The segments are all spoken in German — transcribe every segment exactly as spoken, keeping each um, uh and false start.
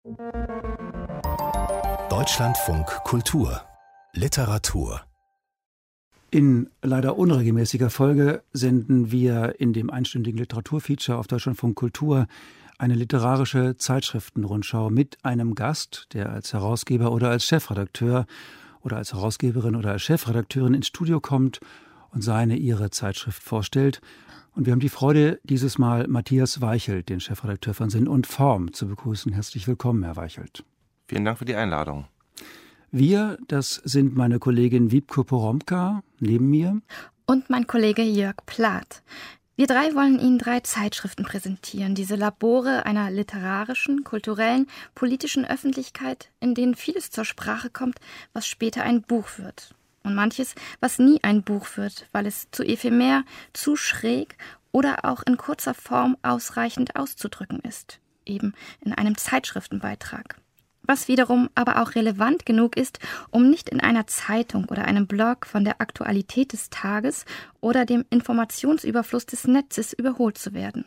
Deutschlandfunk Kultur Literatur. In leider unregelmäßiger Folge senden wir in dem einstündigen Literaturfeature auf Deutschlandfunk Kultur eine literarische Zeitschriftenrundschau mit einem Gast, der als Herausgeber oder als Chefredakteur oder als Herausgeberin oder als Chefredakteurin ins Studio kommt und seine, ihre Zeitschrift vorstellt. Und wir haben die Freude, dieses Mal Matthias Weichelt, den Chefredakteur von Sinn und Form, zu begrüßen. Herzlich willkommen, Herr Weichelt. Vielen Dank für die Einladung. Wir, das sind meine Kollegin Wiebke Poromka neben mir. Und mein Kollege Jörg Plath. Wir drei wollen Ihnen drei Zeitschriften präsentieren, diese Labore einer literarischen, kulturellen, politischen Öffentlichkeit, in denen vieles zur Sprache kommt, was später ein Buch wird. Und manches, was nie ein Buch wird, weil es zu ephemer, zu schräg oder auch in kurzer Form ausreichend auszudrücken ist. Eben in einem Zeitschriftenbeitrag. Was wiederum aber auch relevant genug ist, um nicht in einer Zeitung oder einem Blog von der Aktualität des Tages oder dem Informationsüberfluss des Netzes überholt zu werden.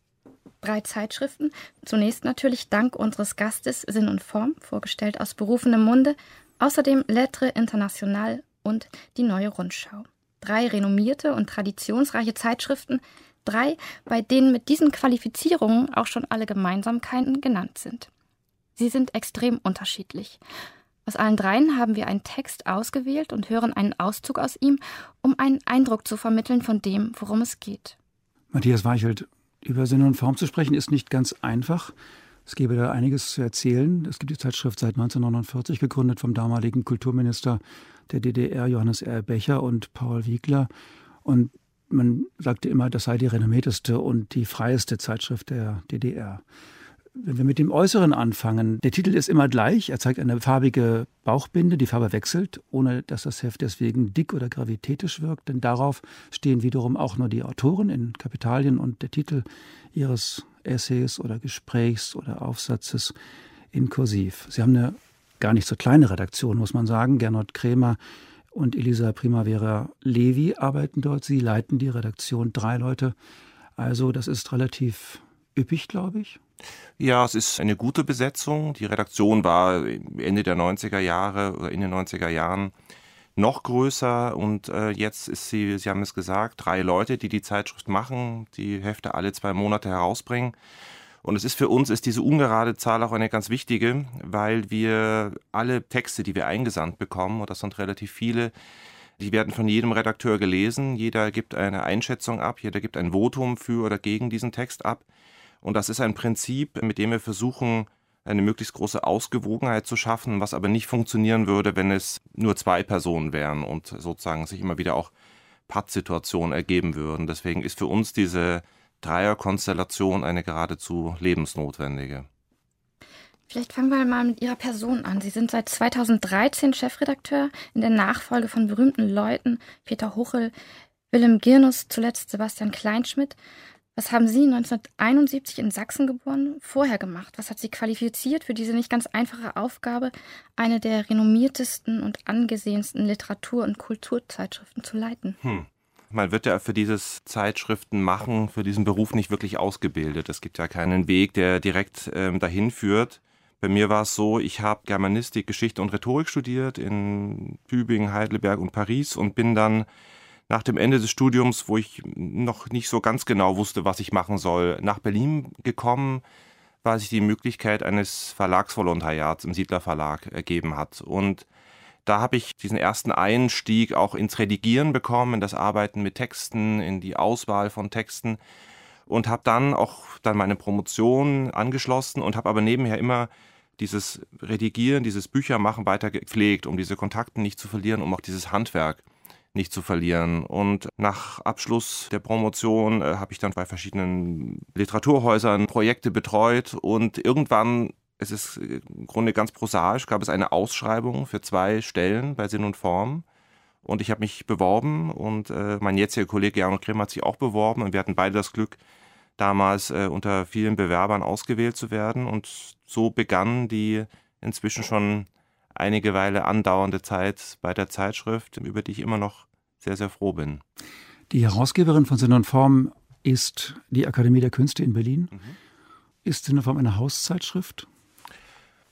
Drei Zeitschriften, zunächst natürlich dank unseres Gastes Sinn und Form, vorgestellt aus berufenem Munde, außerdem Lettres Internationales und die Neue Rundschau. Drei renommierte und traditionsreiche Zeitschriften, drei, bei denen mit diesen Qualifizierungen auch schon alle Gemeinsamkeiten genannt sind. Sie sind extrem unterschiedlich. Aus allen dreien haben wir einen Text ausgewählt und hören einen Auszug aus ihm, um einen Eindruck zu vermitteln von dem, worum es geht. Matthias Weichelt, über Sinn und Form zu sprechen, ist nicht ganz einfach. Es gäbe da einiges zu erzählen. Es gibt die Zeitschrift seit neunzehnhundertneunundvierzig, gegründet vom damaligen Kulturminister der D D R, Johannes R. Becher und Paul Wiegler. Und man sagte immer, das sei die renommierteste und die freieste Zeitschrift der D D R. Wenn wir mit dem Äußeren anfangen, der Titel ist immer gleich. Er zeigt eine farbige Bauchbinde, die Farbe wechselt, ohne dass das Heft deswegen dick oder gravitätisch wirkt. Denn darauf stehen wiederum auch nur die Autoren in Kapitalien und der Titel ihres Essays oder Gesprächs oder Aufsatzes in Kursiv. Sie haben eine gar nicht so kleine Redaktion, muss man sagen. Gernot Krämer und Elisa Primavera Levi arbeiten dort. Sie leiten die Redaktion, drei Leute. Also das ist relativ üppig, glaube ich. Ja, es ist eine gute Besetzung. Die Redaktion war Ende der neunziger Jahre oder in den neunziger Jahren noch größer und äh, jetzt ist sie, Sie haben es gesagt, drei Leute, die die Zeitschrift machen, die Hefte alle zwei Monate herausbringen. Und es ist für uns, ist diese ungerade Zahl auch eine ganz wichtige, weil wir alle Texte, die wir eingesandt bekommen, und das sind relativ viele, die werden von jedem Redakteur gelesen. Jeder gibt eine Einschätzung ab, jeder gibt ein Votum für oder gegen diesen Text ab. Und das ist ein Prinzip, mit dem wir versuchen, eine möglichst große Ausgewogenheit zu schaffen, was aber nicht funktionieren würde, wenn es nur zwei Personen wären und sozusagen sich immer wieder auch Pattsituationen ergeben würden. Deswegen ist für uns diese Dreierkonstellation eine geradezu lebensnotwendige. Vielleicht fangen wir mal mit Ihrer Person an. Sie sind seit zweitausenddreizehn Chefredakteur in der Nachfolge von berühmten Leuten, Peter Huchel, Wilhelm Girnus, zuletzt Sebastian Kleinschmidt. Was haben Sie neunzehnhunderteinundsiebzig in Sachsen geboren, vorher gemacht? Was hat Sie qualifiziert für diese nicht ganz einfache Aufgabe, eine der renommiertesten und angesehensten Literatur- und Kulturzeitschriften zu leiten? Hm. Man wird ja für dieses Zeitschriftenmachen, für diesen Beruf nicht wirklich ausgebildet. Es gibt ja keinen Weg, der direkt ähm, dahin führt. Bei mir war es so, ich habe Germanistik, Geschichte und Rhetorik studiert in Tübingen, Heidelberg und Paris und bin dann nach dem Ende des Studiums, wo ich noch nicht so ganz genau wusste, was ich machen soll, nach Berlin gekommen, weil sich die Möglichkeit eines Verlagsvolontariats im Siedler Verlag ergeben hat. Und da habe ich diesen ersten Einstieg auch ins Redigieren bekommen, in das Arbeiten mit Texten, in die Auswahl von Texten und habe dann auch dann meine Promotion angeschlossen und habe aber nebenher immer dieses Redigieren, dieses Büchermachen weiter gepflegt, um diese Kontakte nicht zu verlieren, um auch dieses Handwerk nicht zu verlieren. Und nach Abschluss der Promotion äh, habe ich dann bei verschiedenen Literaturhäusern Projekte betreut und irgendwann, es ist im Grunde ganz prosaisch, gab es eine Ausschreibung für zwei Stellen bei Sinn und Form und ich habe mich beworben und äh, mein jetziger Kollege Gernot Krämer hat sich auch beworben und wir hatten beide das Glück, damals äh, unter vielen Bewerbern ausgewählt zu werden und so begann die inzwischen schon einige Weile andauernde Zeit bei der Zeitschrift, über die ich immer noch sehr, sehr froh bin. Die Herausgeberin von Sinn und Form ist die Akademie der Künste in Berlin. Mhm. Ist Sinn und Form eine Hauszeitschrift?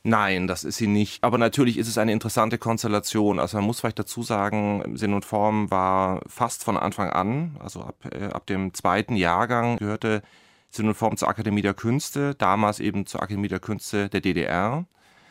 Nein, das ist sie nicht. Aber natürlich ist es eine interessante Konstellation. Also man muss vielleicht dazu sagen, Sinn und Form war fast von Anfang an, also ab, äh, ab dem zweiten Jahrgang gehörte Sinn und Form zur Akademie der Künste, damals eben zur Akademie der Künste der D D R.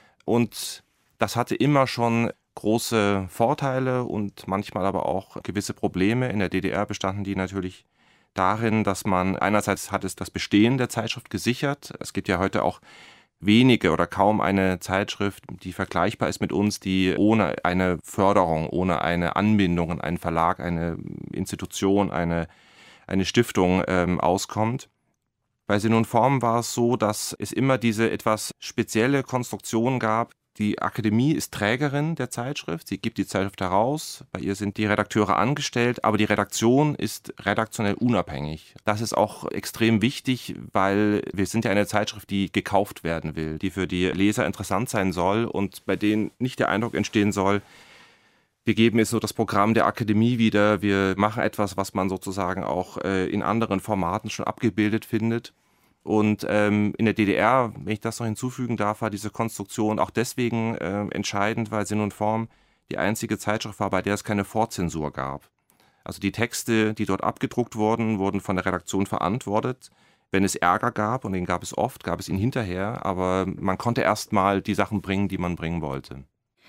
Und das hatte immer schon große Vorteile und manchmal aber auch gewisse Probleme. In der D D R bestanden die natürlich darin, dass man einerseits hat es das Bestehen der Zeitschrift gesichert. Es gibt ja heute auch wenige oder kaum eine Zeitschrift, die vergleichbar ist mit uns, die ohne eine Förderung, ohne eine Anbindung an einen Verlag, eine Institution, eine, eine Stiftung ähm, auskommt. Bei Sinn und Form war es so, dass es immer diese etwas spezielle Konstruktion gab. Die Akademie ist Trägerin der Zeitschrift, sie gibt die Zeitschrift heraus, bei ihr sind die Redakteure angestellt, aber die Redaktion ist redaktionell unabhängig. Das ist auch extrem wichtig, weil wir sind ja eine Zeitschrift, die gekauft werden will, die für die Leser interessant sein soll und bei denen nicht der Eindruck entstehen soll, wir geben jetzt nur das Programm der Akademie wieder, wir machen etwas, was man sozusagen auch äh, in anderen Formaten schon abgebildet findet. Und ähm, in der D D R, wenn ich das noch hinzufügen darf, war diese Konstruktion auch deswegen äh, entscheidend, weil Sinn und Form die einzige Zeitschrift war, bei der es keine Vorzensur gab. Also die Texte, die dort abgedruckt wurden, wurden von der Redaktion verantwortet. Wenn es Ärger gab, und den gab es oft, gab es ihn hinterher, aber man konnte erst mal die Sachen bringen, die man bringen wollte.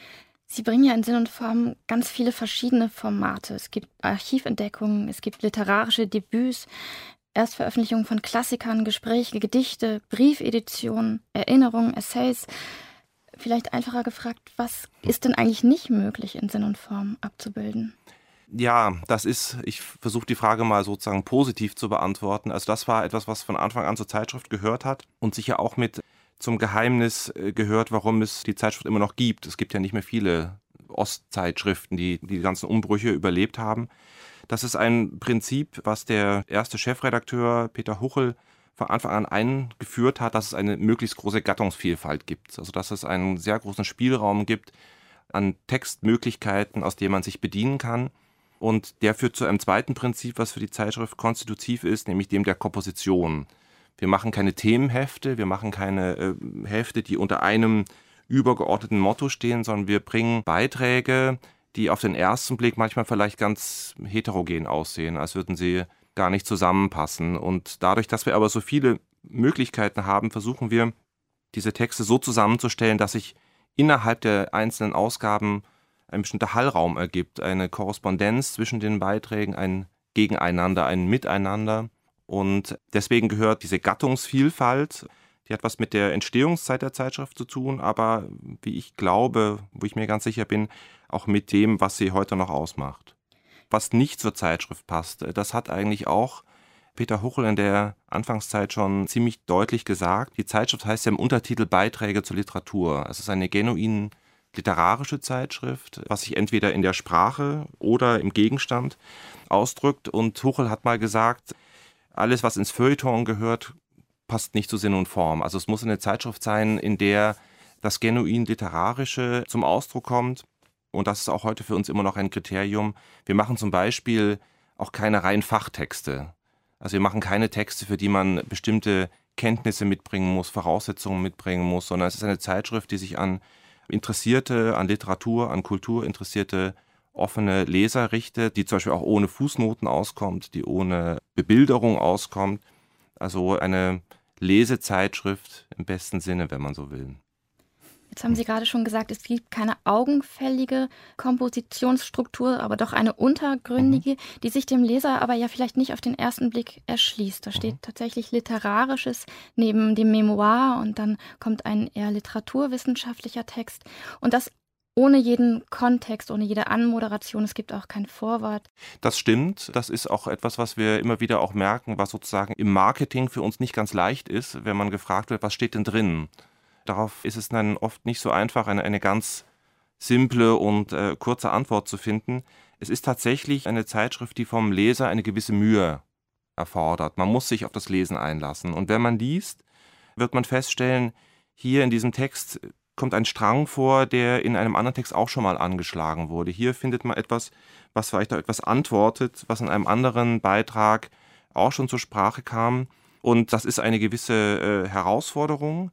Sie bringen ja in Sinn und Form ganz viele verschiedene Formate. Es gibt Archiventdeckungen, es gibt literarische Debüts, Erstveröffentlichungen von Klassikern, Gespräche, Gedichte, Briefeditionen, Erinnerungen, Essays. Vielleicht einfacher gefragt, was ist denn eigentlich nicht möglich in Sinn und Form abzubilden? Ja, das ist, ich versuche die Frage mal sozusagen positiv zu beantworten. Also das war etwas, was von Anfang an zur Zeitschrift gehört hat und sicher auch mit zum Geheimnis gehört, warum es die Zeitschrift immer noch gibt. Es gibt ja nicht mehr viele Ostzeitschriften, die die ganzen Umbrüche überlebt haben. Das ist ein Prinzip, was der erste Chefredakteur Peter Huchel von Anfang an eingeführt hat, dass es eine möglichst große Gattungsvielfalt gibt. Also dass es einen sehr großen Spielraum gibt an Textmöglichkeiten, aus denen man sich bedienen kann. Und der führt zu einem zweiten Prinzip, was für die Zeitschrift konstitutiv ist, nämlich dem der Komposition. Wir machen keine Themenhefte, wir machen keine äh, Hefte, die unter einem übergeordneten Motto stehen, sondern wir bringen Beiträge, die auf den ersten Blick manchmal vielleicht ganz heterogen aussehen, als würden sie gar nicht zusammenpassen. Und dadurch, dass wir aber so viele Möglichkeiten haben, versuchen wir, diese Texte so zusammenzustellen, dass sich innerhalb der einzelnen Ausgaben ein bestimmter Hallraum ergibt, eine Korrespondenz zwischen den Beiträgen, ein Gegeneinander, ein Miteinander. Und deswegen gehört diese Gattungsvielfalt, die hat was mit der Entstehungszeit der Zeitschrift zu tun, aber wie ich glaube, wo ich mir ganz sicher bin, auch mit dem, was sie heute noch ausmacht. Was nicht zur Zeitschrift passt, das hat eigentlich auch Peter Huchel in der Anfangszeit schon ziemlich deutlich gesagt. Die Zeitschrift heißt ja im Untertitel Beiträge zur Literatur. Es ist eine genuin literarische Zeitschrift, was sich entweder in der Sprache oder im Gegenstand ausdrückt. Und Huchel hat mal gesagt, alles, was ins Feuilleton gehört, passt nicht zu Sinn und Form. Also es muss eine Zeitschrift sein, in der das genuin Literarische zum Ausdruck kommt. Und das ist auch heute für uns immer noch ein Kriterium. Wir machen zum Beispiel auch keine reinen Fachtexte. Also wir machen keine Texte, für die man bestimmte Kenntnisse mitbringen muss, Voraussetzungen mitbringen muss, sondern es ist eine Zeitschrift, die sich an Interessierte, an Literatur, an Kultur interessierte, offene Leser richtet, die zum Beispiel auch ohne Fußnoten auskommt, die ohne Bebilderung auskommt. Also eine Lesezeitschrift im besten Sinne, wenn man so will. Jetzt haben Sie gerade schon gesagt, es gibt keine augenfällige Kompositionsstruktur, aber doch eine untergründige, mhm. die sich dem Leser aber ja vielleicht nicht auf den ersten Blick erschließt. Da steht mhm. tatsächlich Literarisches neben dem Memoir und dann kommt ein eher literaturwissenschaftlicher Text. Und das ohne jeden Kontext, ohne jede Anmoderation. Es gibt auch kein Vorwort. Das stimmt. Das ist auch etwas, was wir immer wieder auch merken, was sozusagen im Marketing für uns nicht ganz leicht ist, wenn man gefragt wird, was steht denn drin? Darauf ist es dann oft nicht so einfach, eine, eine ganz simple und äh, kurze Antwort zu finden. Es ist tatsächlich eine Zeitschrift, die vom Leser eine gewisse Mühe erfordert. Man muss sich auf das Lesen einlassen. Und wenn man liest, wird man feststellen, hier in diesem Text kommt ein Strang vor, der in einem anderen Text auch schon mal angeschlagen wurde. Hier findet man etwas, was vielleicht auch etwas antwortet, was in einem anderen Beitrag auch schon zur Sprache kam. Und das ist eine gewisse äh, Herausforderung.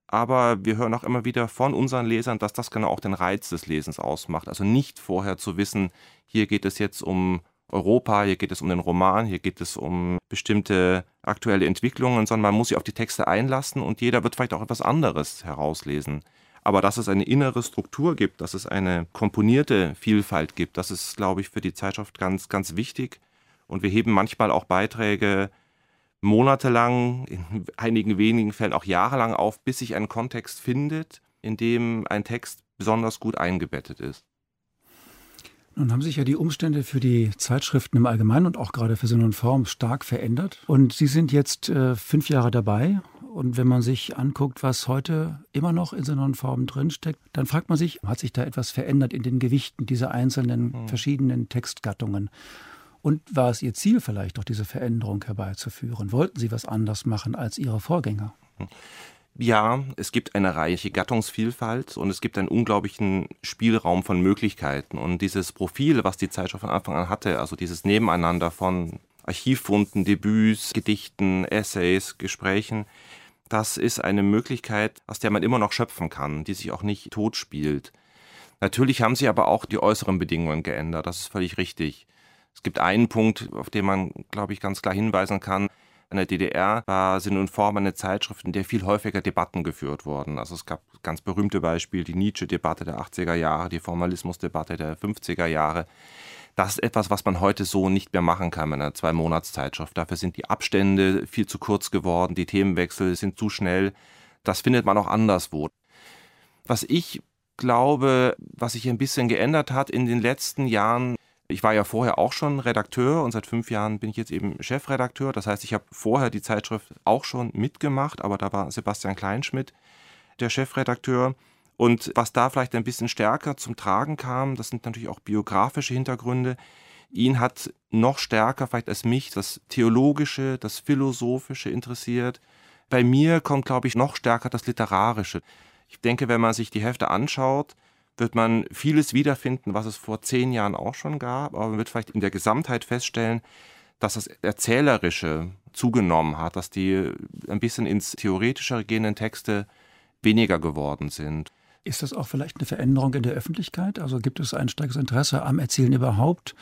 Aber wir hören auch immer wieder von unseren Lesern, dass das genau auch den Reiz des Lesens ausmacht. Also nicht vorher zu wissen, hier geht es jetzt um Europa, hier geht es um den Roman, hier geht es um bestimmte aktuelle Entwicklungen, sondern man muss sich auf die Texte einlassen und jeder wird vielleicht auch etwas anderes herauslesen. Aber dass es eine innere Struktur gibt, dass es eine komponierte Vielfalt gibt, das ist, glaube ich, für die Zeitschrift ganz, ganz wichtig. Und wir heben manchmal auch Beiträge monatelang, in einigen wenigen Fällen auch jahrelang auf, bis sich ein Kontext findet, in dem ein Text besonders gut eingebettet ist. Nun haben sich ja die Umstände für die Zeitschriften im Allgemeinen und auch gerade für Sinn und Form stark verändert. Und Sie sind jetzt äh, fünf Jahre dabei. Und wenn man sich anguckt, was heute immer noch in Sinn und Form drinsteckt, dann fragt man sich, hat sich da etwas verändert in den Gewichten dieser einzelnen hm. verschiedenen Textgattungen? Und war es Ihr Ziel vielleicht, auch diese Veränderung herbeizuführen? Wollten Sie was anders machen als Ihre Vorgänger? Ja, es gibt eine reiche Gattungsvielfalt und es gibt einen unglaublichen Spielraum von Möglichkeiten. Und dieses Profil, was die Zeitschrift von Anfang an hatte, also dieses Nebeneinander von Archivfunden, Debüts, Gedichten, Essays, Gesprächen, das ist eine Möglichkeit, aus der man immer noch schöpfen kann, die sich auch nicht tot spielt. Natürlich haben sich aber auch die äußeren Bedingungen geändert, das ist völlig richtig. Es gibt einen Punkt, auf den man, glaube ich, ganz klar hinweisen kann. In der D D R war Sinn und Form eine Zeitschrift, in der viel häufiger Debatten geführt wurden. Also es gab ganz berühmte Beispiele, die Nietzsche-Debatte der achtziger Jahre, die Formalismus-Debatte der fünfziger Jahre. Das ist etwas, was man heute so nicht mehr machen kann mit einer Zwei-Monats-Zeitschrift. Dafür sind die Abstände viel zu kurz geworden, die Themenwechsel sind zu schnell. Das findet man auch anderswo. Was ich glaube, was sich ein bisschen geändert hat in den letzten Jahren, ich war ja vorher auch schon Redakteur und seit fünf Jahren bin ich jetzt eben Chefredakteur. Das heißt, ich habe vorher die Zeitschrift auch schon mitgemacht, aber da war Sebastian Kleinschmidt der Chefredakteur. Und was da vielleicht ein bisschen stärker zum Tragen kam, das sind natürlich auch biografische Hintergründe. Ihn hat noch stärker vielleicht als mich das Theologische, das Philosophische interessiert. Bei mir kommt, glaube ich, noch stärker das Literarische. Ich denke, wenn man sich die Hefte anschaut, wird man vieles wiederfinden, was es vor zehn Jahren auch schon gab, aber man wird vielleicht in der Gesamtheit feststellen, dass das Erzählerische zugenommen hat, dass die ein bisschen ins Theoretische gehenden Texte weniger geworden sind. Ist das auch vielleicht eine Veränderung in der Öffentlichkeit? Also gibt es ein starkes Interesse am Erzählen überhaupt?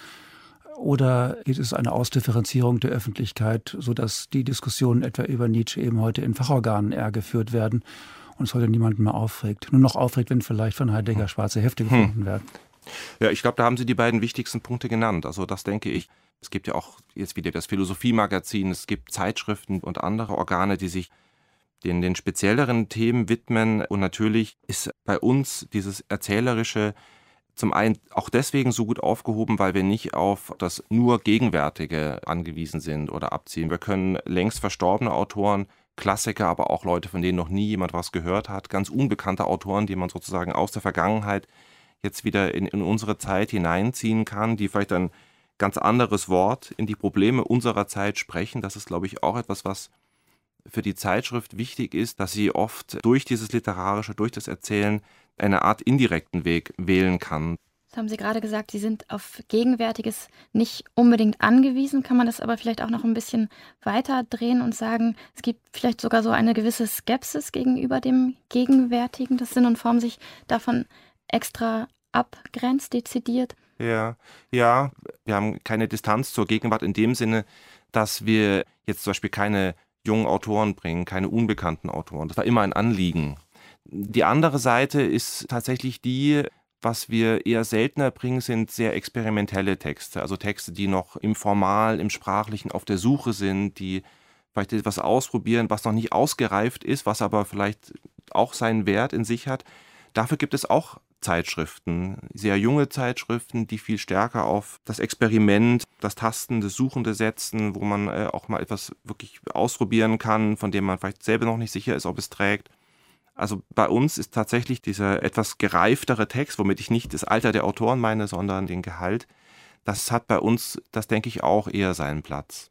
Oder gibt es eine Ausdifferenzierung der Öffentlichkeit, sodass die Diskussionen etwa über Nietzsche eben heute in Fachorganen eher geführt werden und es heute niemanden mehr aufregt? Nur noch aufregt, wenn vielleicht von Heidegger schwarze Hefte gefunden hm. werden. Ja, ich glaube, da haben Sie die beiden wichtigsten Punkte genannt. Also das denke ich. Es gibt ja auch jetzt wieder das Philosophie-Magazin, es gibt Zeitschriften und andere Organe, die sich den, den spezielleren Themen widmen. Und natürlich ist bei uns dieses Erzählerische zum einen auch deswegen so gut aufgehoben, weil wir nicht auf das nur Gegenwärtige angewiesen sind oder abziehen. Wir können längst verstorbene Autoren, Klassiker, aber auch Leute, von denen noch nie jemand was gehört hat, ganz unbekannte Autoren, die man sozusagen aus der Vergangenheit jetzt wieder in, in unsere Zeit hineinziehen kann, die vielleicht ein ganz anderes Wort in die Probleme unserer Zeit sprechen. Das ist, glaube ich, auch etwas, was für die Zeitschrift wichtig ist, dass sie oft durch dieses Literarische, durch das Erzählen eine Art indirekten Weg wählen kann. Das haben Sie gerade gesagt, Sie sind auf Gegenwärtiges nicht unbedingt angewiesen. Kann man das aber vielleicht auch noch ein bisschen weiter drehen und sagen, es gibt vielleicht sogar so eine gewisse Skepsis gegenüber dem Gegenwärtigen, dass Sinn und Form sich davon extra abgrenzt, dezidiert? Ja, ja, wir haben keine Distanz zur Gegenwart in dem Sinne, dass wir jetzt zum Beispiel keine jungen Autoren bringen, keine unbekannten Autoren. Das war immer ein Anliegen. Die andere Seite ist tatsächlich die, was wir eher seltener bringen, sind sehr experimentelle Texte. Also Texte, die noch im Formal, im Sprachlichen auf der Suche sind, die vielleicht etwas ausprobieren, was noch nicht ausgereift ist, was aber vielleicht auch seinen Wert in sich hat. Dafür gibt es auch Zeitschriften, sehr junge Zeitschriften, die viel stärker auf das Experiment, das Tastende, Suchende setzen, wo man äh, auch mal etwas wirklich ausprobieren kann, von dem man vielleicht selber noch nicht sicher ist, ob es trägt. Also bei uns ist tatsächlich dieser etwas gereiftere Text, womit ich nicht das Alter der Autoren meine, sondern den Gehalt, das hat bei uns, das denke ich, auch eher seinen Platz.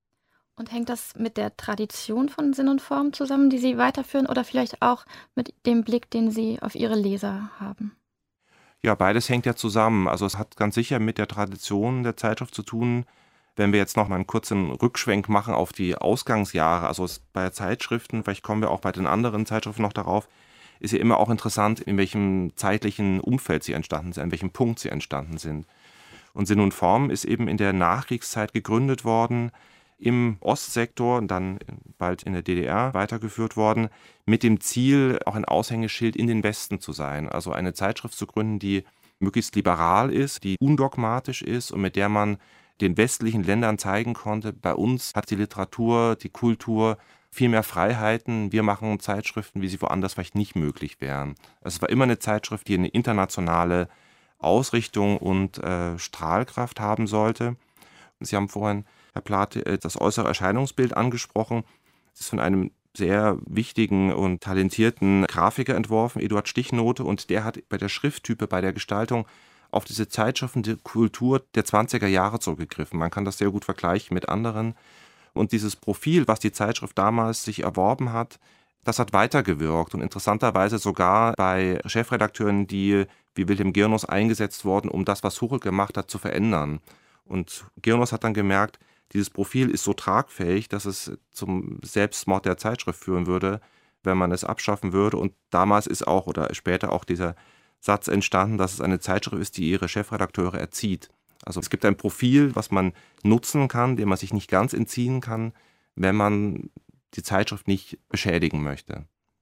Und hängt das mit der Tradition von Sinn und Form zusammen, die Sie weiterführen, oder vielleicht auch mit dem Blick, den Sie auf Ihre Leser haben? Ja, beides hängt ja zusammen. Also es hat ganz sicher mit der Tradition der Zeitschrift zu tun. Wenn wir jetzt noch mal einen kurzen Rückschwenk machen auf die Ausgangsjahre, also bei Zeitschriften, vielleicht kommen wir auch bei den anderen Zeitschriften noch darauf, ist ja immer auch interessant, in welchem zeitlichen Umfeld sie entstanden sind, an welchem Punkt sie entstanden sind. Und Sinn und Form ist eben in der Nachkriegszeit gegründet worden, im Ostsektor und dann bald in der D D R weitergeführt worden, mit dem Ziel, auch ein Aushängeschild in den Westen zu sein. Also eine Zeitschrift zu gründen, die möglichst liberal ist, die undogmatisch ist und mit der man den westlichen Ländern zeigen konnte, bei uns hat die Literatur, die Kultur viel mehr Freiheiten. Wir machen Zeitschriften, wie sie woanders vielleicht nicht möglich wären. Es war immer eine Zeitschrift, die eine internationale Ausrichtung und äh, Strahlkraft haben sollte. Sie haben vorhin, Herr Plath, das äußere Erscheinungsbild angesprochen. Es ist von einem sehr wichtigen und talentierten Grafiker entworfen, Eduard Stichnote, und der hat bei der Schrifttype, bei der Gestaltung auf diese Zeitschriften die Kultur der zwanziger Jahre zurückgegriffen. Man kann das sehr gut vergleichen mit anderen. Und dieses Profil, was die Zeitschrift damals sich erworben hat, das hat weitergewirkt und interessanterweise sogar bei Chefredakteuren, die wie Wilhelm Giernos eingesetzt wurden, um das, was Huchel gemacht hat, zu verändern. Und Giernos hat dann gemerkt, dieses Profil ist so tragfähig, dass es zum Selbstmord der Zeitschrift führen würde, wenn man es abschaffen würde. Und damals ist auch oder später auch dieser Satz entstanden, dass es eine Zeitschrift ist, die ihre Chefredakteure erzieht. Also es gibt ein Profil, was man nutzen kann, dem man sich nicht ganz entziehen kann, wenn man die Zeitschrift nicht beschädigen möchte.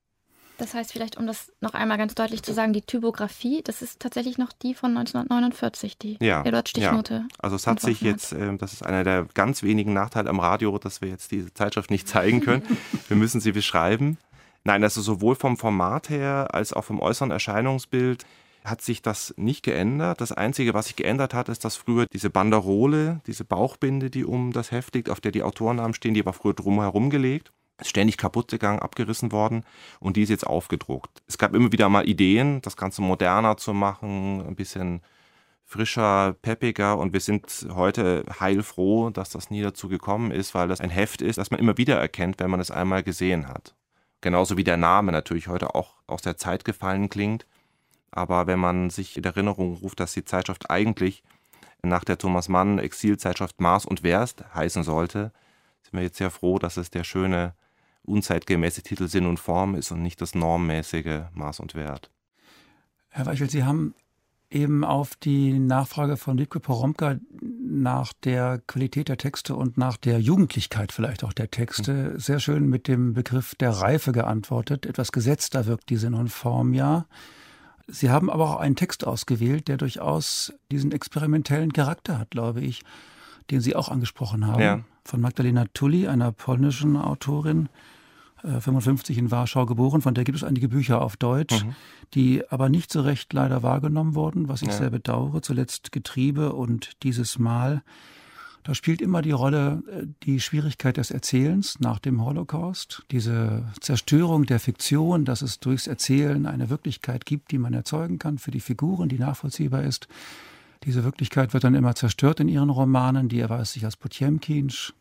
Das heißt vielleicht, um das noch einmal ganz deutlich zu sagen, die Typografie, das ist tatsächlich noch die von neunzehnhundertneunundvierzig, die ja, Eduard Stichnote. Ja. Also es hat sich jetzt, äh, das ist einer der ganz wenigen Nachteile am Radio, dass wir jetzt diese Zeitschrift nicht zeigen können. Wir müssen sie beschreiben. Nein, also sowohl vom Format her als auch vom äußeren Erscheinungsbild hat sich das nicht geändert. Das Einzige, was sich geändert hat, ist, dass früher diese Banderole, diese Bauchbinde, die um das Heft liegt, auf der die Autorennamen stehen, die war früher drumherum gelegt. Ist ständig kaputt gegangen, abgerissen worden und die ist jetzt aufgedruckt. Es gab immer wieder mal Ideen, das Ganze moderner zu machen, ein bisschen frischer, peppiger, und wir sind heute heilfroh, dass das nie dazu gekommen ist, weil das ein Heft ist, das man immer wieder erkennt, wenn man es einmal gesehen hat. Genauso wie der Name natürlich heute auch aus der Zeit gefallen klingt. Aber wenn man sich in Erinnerung ruft, dass die Zeitschrift eigentlich nach der Thomas Mann Exilzeitschrift Maß und Wert heißen sollte, sind wir jetzt sehr froh, dass es der schöne, unzeitgemäße Titel Sinn und Form ist und nicht das normmäßige Maß und Wert. Herr Weichelt, Sie haben eben auf die Nachfrage von Wiebke Poromka nach der Qualität der Texte und nach der Jugendlichkeit vielleicht auch der Texte mhm. sehr schön mit dem Begriff der Reife geantwortet. Etwas gesetzter wirkt die Sinn und Form ja. Sie haben aber auch einen Text ausgewählt, der durchaus diesen experimentellen Charakter hat, glaube ich, den Sie auch angesprochen haben. Ja. Von Magdalena Tully, einer polnischen Autorin, äh, fünfundfünfzig in Warschau geboren. Von der gibt es einige Bücher auf Deutsch, mhm. die aber nicht so recht leider wahrgenommen wurden, was ich ja. sehr bedauere. Zuletzt Getriebe und Dieses Mal. Da spielt immer die Rolle die Schwierigkeit des Erzählens nach dem Holocaust, diese Zerstörung der Fiktion, dass es durchs Erzählen eine Wirklichkeit gibt, die man erzeugen kann für die Figuren, die nachvollziehbar ist. Diese Wirklichkeit wird dann immer zerstört in ihren Romanen, die erweist sich als Potjemkinsch.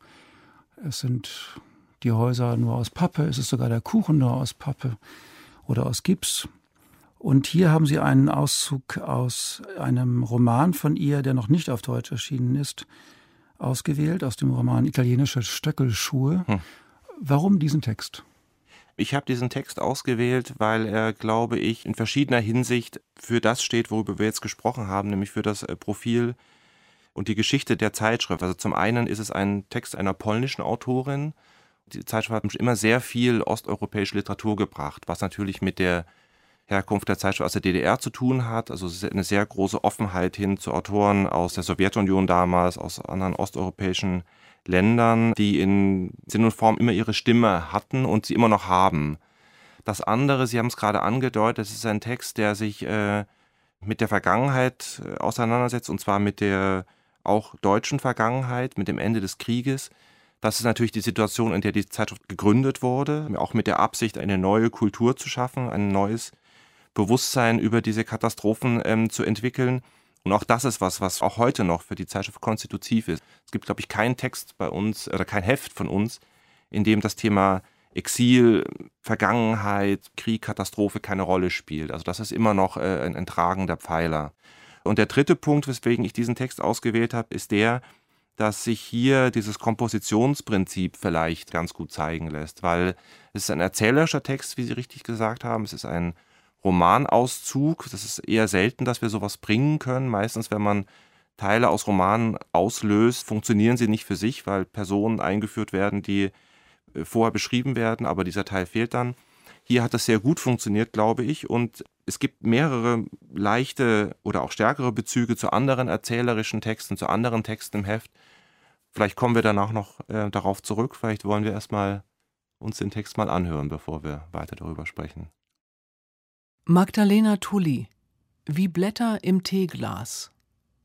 Es sind die Häuser nur aus Pappe, es ist sogar der Kuchen nur aus Pappe oder aus Gips. Und hier haben Sie einen Auszug aus einem Roman von ihr, der noch nicht auf Deutsch erschienen ist, ausgewählt, aus dem Roman Italienische Stöckelschuhe. Hm. Warum diesen Text? Ich habe diesen Text ausgewählt, weil er, glaube ich, in verschiedener Hinsicht für das steht, worüber wir jetzt gesprochen haben, nämlich für das Profil und die Geschichte der Zeitschrift. Also zum einen ist es ein Text einer polnischen Autorin. Die Zeitschrift hat immer sehr viel osteuropäische Literatur gebracht, was natürlich mit der Herkunft der Zeitschrift aus der D D R zu tun hat. Also es ist eine sehr große Offenheit hin zu Autoren aus der Sowjetunion damals, aus anderen osteuropäischen Ländern, die in Sinn und Form immer ihre Stimme hatten und sie immer noch haben. Das andere, Sie haben es gerade angedeutet, es ist ein Text, der sich äh, mit der Vergangenheit äh, auseinandersetzt, und zwar mit der auch deutschen Vergangenheit, mit dem Ende des Krieges. Das ist natürlich die Situation, in der die Zeitschrift gegründet wurde, auch mit der Absicht, eine neue Kultur zu schaffen, ein neues Bewusstsein über diese Katastrophen ähm, zu entwickeln. Und auch das ist was, was auch heute noch für die Zeitschrift konstitutiv ist. Es gibt, glaube ich, keinen Text bei uns oder kein Heft von uns, in dem das Thema Exil, Vergangenheit, Krieg, Katastrophe keine Rolle spielt. Also das ist immer noch äh, ein, ein tragender Pfeiler. Und der dritte Punkt, weswegen ich diesen Text ausgewählt habe, ist der, dass sich hier dieses Kompositionsprinzip vielleicht ganz gut zeigen lässt, weil es ist ein erzählerischer Text, wie Sie richtig gesagt haben. Es ist ein Romanauszug. Das ist eher selten, dass wir sowas bringen können. Meistens, wenn man Teile aus Romanen auslöst, funktionieren sie nicht für sich, weil Personen eingeführt werden, die vorher beschrieben werden, aber dieser Teil fehlt dann. Hier hat das sehr gut funktioniert, glaube ich, und es gibt mehrere leichte oder auch stärkere Bezüge zu anderen erzählerischen Texten, zu anderen Texten im Heft. Vielleicht kommen wir danach noch äh, darauf zurück. Vielleicht wollen wir erstmal uns den Text mal anhören, bevor wir weiter darüber sprechen. Magdalena Tully, wie Blätter im Teeglas.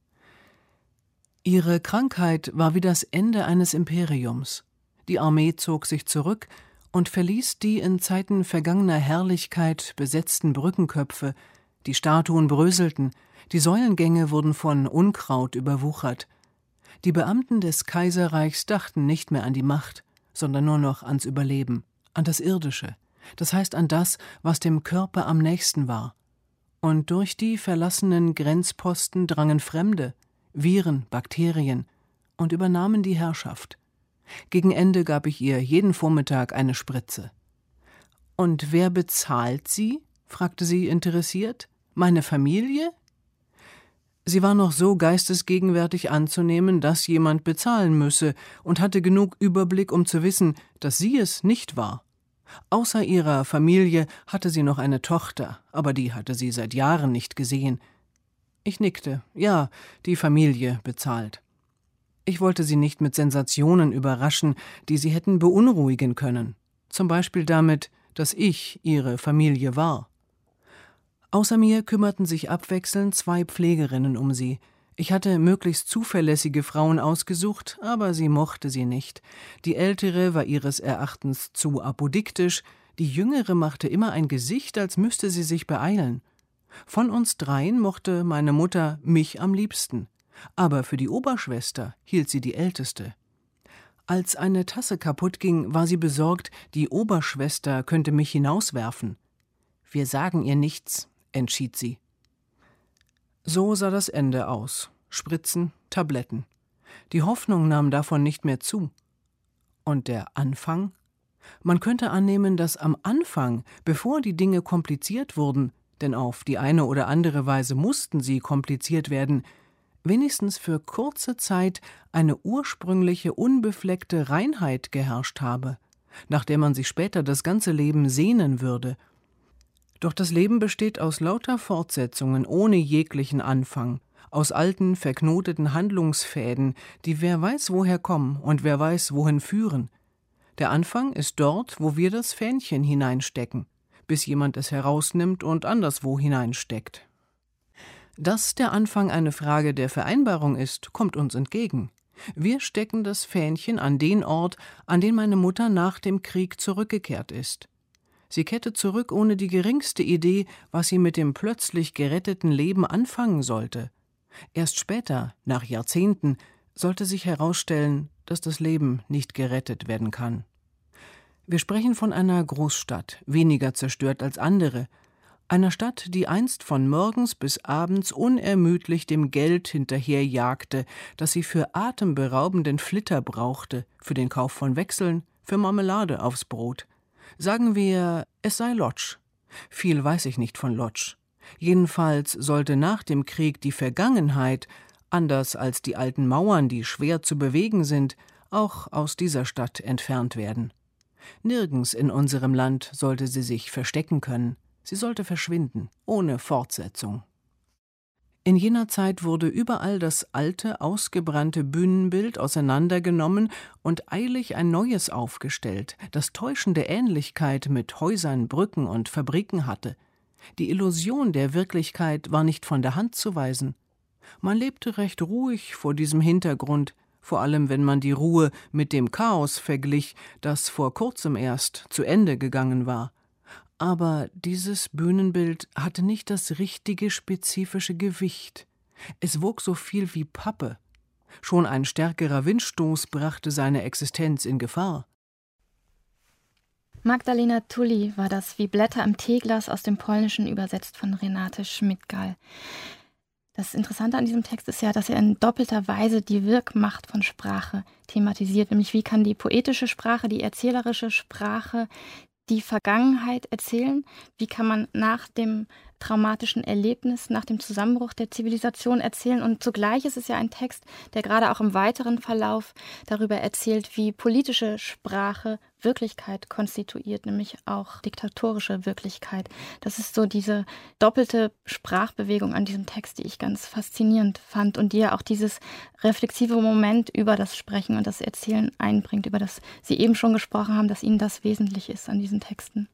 Ihre Krankheit war wie das Ende eines Imperiums. Die Armee zog sich zurück und verließ die in Zeiten vergangener Herrlichkeit besetzten Brückenköpfe, die Statuen bröselten, die Säulengänge wurden von Unkraut überwuchert. Die Beamten des Kaiserreichs dachten nicht mehr an die Macht, sondern nur noch ans Überleben, an das Irdische, das heißt an das, was dem Körper am nächsten war. Und durch die verlassenen Grenzposten drangen Fremde, Viren, Bakterien, und übernahmen die Herrschaft. Gegen Ende gab ich ihr jeden Vormittag eine Spritze. »Und wer bezahlt Sie?« fragte sie interessiert. »Meine Familie?« Sie war noch so geistesgegenwärtig anzunehmen, dass jemand bezahlen müsse, und hatte genug Überblick, um zu wissen, dass sie es nicht war. Außer ihrer Familie hatte sie noch eine Tochter, aber die hatte sie seit Jahren nicht gesehen. Ich nickte. Ja, die Familie bezahlt. Ich wollte sie nicht mit Sensationen überraschen, die sie hätten beunruhigen können. Zum Beispiel damit, dass ich ihre Familie war. Außer mir kümmerten sich abwechselnd zwei Pflegerinnen um sie. Ich hatte möglichst zuverlässige Frauen ausgesucht, aber sie mochte sie nicht. Die ältere war ihres Erachtens zu apodiktisch, die jüngere machte immer ein Gesicht, als müsste sie sich beeilen. Von uns dreien mochte meine Mutter mich am liebsten. Aber für die Oberschwester hielt sie die Älteste. Als eine Tasse kaputt ging, war sie besorgt, die Oberschwester könnte mich hinauswerfen. »Wir sagen ihr nichts«, entschied sie. So sah das Ende aus. Spritzen, Tabletten. Die Hoffnung nahm davon nicht mehr zu. Und der Anfang? Man könnte annehmen, dass am Anfang, bevor die Dinge kompliziert wurden, denn auf die eine oder andere Weise mussten sie kompliziert werden, wenigstens für kurze Zeit eine ursprüngliche, unbefleckte Reinheit geherrscht habe, nach der man sich später das ganze Leben sehnen würde. Doch das Leben besteht aus lauter Fortsetzungen ohne jeglichen Anfang, aus alten, verknoteten Handlungsfäden, die wer weiß woher kommen und wer weiß wohin führen. Der Anfang ist dort, wo wir das Fähnchen hineinstecken, bis jemand es herausnimmt und anderswo hineinsteckt. Dass der Anfang eine Frage der Vereinbarung ist, kommt uns entgegen. Wir stecken das Fähnchen an den Ort, an den meine Mutter nach dem Krieg zurückgekehrt ist. Sie kehrte zurück ohne die geringste Idee, was sie mit dem plötzlich geretteten Leben anfangen sollte. Erst später, nach Jahrzehnten, sollte sich herausstellen, dass das Leben nicht gerettet werden kann. Wir sprechen von einer Großstadt, weniger zerstört als andere, einer Stadt, die einst von morgens bis abends unermüdlich dem Geld hinterherjagte, das sie für atemberaubenden Flitter brauchte, für den Kauf von Wechseln, für Marmelade aufs Brot. Sagen wir, es sei Lodz. Viel weiß ich nicht von Lodz. Jedenfalls sollte nach dem Krieg die Vergangenheit, anders als die alten Mauern, die schwer zu bewegen sind, auch aus dieser Stadt entfernt werden. Nirgends in unserem Land sollte sie sich verstecken können. Sie sollte verschwinden, ohne Fortsetzung. In jener Zeit wurde überall das alte, ausgebrannte Bühnenbild auseinandergenommen und eilig ein neues aufgestellt, das täuschende Ähnlichkeit mit Häusern, Brücken und Fabriken hatte. Die Illusion der Wirklichkeit war nicht von der Hand zu weisen. Man lebte recht ruhig vor diesem Hintergrund, vor allem wenn man die Ruhe mit dem Chaos verglich, das vor kurzem erst zu Ende gegangen war. Aber dieses Bühnenbild hatte nicht das richtige spezifische Gewicht. Es wog so viel wie Pappe. Schon ein stärkerer Windstoß brachte seine Existenz in Gefahr. Magdalena Tully war das wie Blätter im Teeglas aus dem Polnischen übersetzt von Renate Schmidgall. Das Interessante an diesem Text ist ja, dass er in doppelter Weise die Wirkmacht von Sprache thematisiert. Nämlich, wie kann die poetische Sprache, die erzählerische Sprache die Vergangenheit erzählen? Wie kann man nach dem traumatischen Erlebnis, nach dem Zusammenbruch der Zivilisation erzählen? Und zugleich ist es ja ein Text, der gerade auch im weiteren Verlauf darüber erzählt, wie politische Sprache Wirklichkeit konstituiert, nämlich auch diktatorische Wirklichkeit. Das ist so diese doppelte Sprachbewegung an diesem Text, die ich ganz faszinierend fand und die ja auch dieses reflexive Moment über das Sprechen und das Erzählen einbringt, über das Sie eben schon gesprochen haben, dass Ihnen das wesentlich ist an diesen Texten.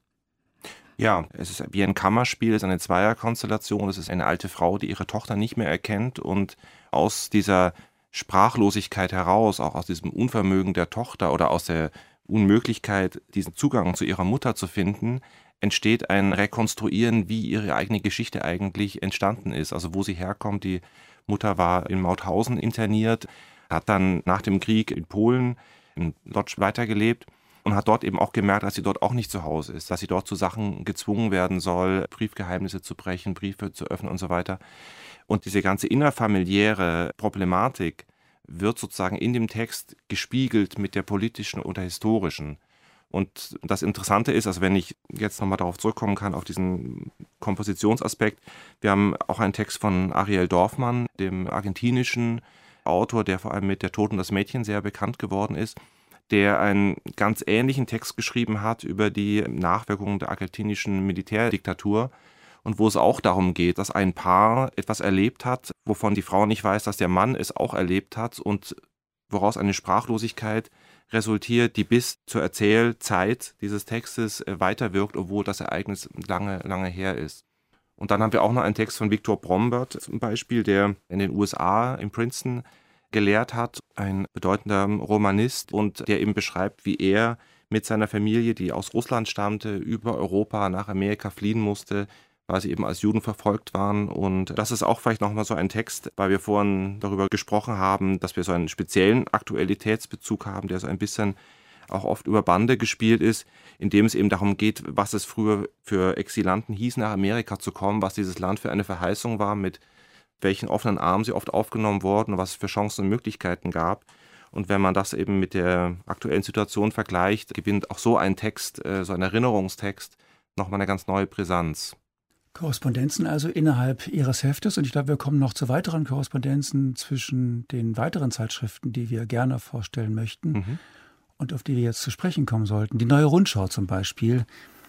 Ja, es ist wie ein Kammerspiel, es ist eine Zweierkonstellation, es ist eine alte Frau, die ihre Tochter nicht mehr erkennt und aus dieser Sprachlosigkeit heraus, auch aus diesem Unvermögen der Tochter oder aus der Unmöglichkeit, diesen Zugang zu ihrer Mutter zu finden, entsteht ein Rekonstruieren, wie ihre eigene Geschichte eigentlich entstanden ist, also wo sie herkommt. Die Mutter war in Mauthausen interniert, hat dann nach dem Krieg in Polen in Lodz weitergelebt und hat dort eben auch gemerkt, dass sie dort auch nicht zu Hause ist, dass sie dort zu Sachen gezwungen werden soll, Briefgeheimnisse zu brechen, Briefe zu öffnen und so weiter. Und diese ganze innerfamiliäre Problematik wird sozusagen in dem Text gespiegelt mit der politischen oder historischen. Und das Interessante ist, also wenn ich jetzt nochmal darauf zurückkommen kann, auf diesen Kompositionsaspekt, wir haben auch einen Text von Ariel Dorfman, dem argentinischen Autor, der vor allem mit Der Tod und das Mädchen sehr bekannt geworden ist, der einen ganz ähnlichen Text geschrieben hat über die Nachwirkungen der argentinischen Militärdiktatur und wo es auch darum geht, dass ein Paar etwas erlebt hat, wovon die Frau nicht weiß, dass der Mann es auch erlebt hat und woraus eine Sprachlosigkeit resultiert, die bis zur Erzählzeit dieses Textes weiterwirkt, obwohl das Ereignis lange, lange her ist. Und dann haben wir auch noch einen Text von Victor Brombert zum Beispiel, der in den U S A in Princeton gelehrt hat, ein bedeutender Romanist und der eben beschreibt, wie er mit seiner Familie, die aus Russland stammte, über Europa nach Amerika fliehen musste, weil sie eben als Juden verfolgt waren. Und das ist auch vielleicht nochmal so ein Text, weil wir vorhin darüber gesprochen haben, dass wir so einen speziellen Aktualitätsbezug haben, der so ein bisschen auch oft über Bande gespielt ist, in dem es eben darum geht, was es früher für Exilanten hieß, nach Amerika zu kommen, was dieses Land für eine Verheißung war, mit welchen offenen Armen sie oft aufgenommen wurden und was es für Chancen und Möglichkeiten gab. Und wenn man das eben mit der aktuellen Situation vergleicht, gewinnt auch so ein Text, so ein Erinnerungstext, nochmal eine ganz neue Brisanz. Korrespondenzen also innerhalb Ihres Heftes. Und ich glaube, wir kommen noch zu weiteren Korrespondenzen zwischen den weiteren Zeitschriften, die wir gerne vorstellen möchten mhm. und auf die wir jetzt zu sprechen kommen sollten. Die Neue Rundschau zum Beispiel,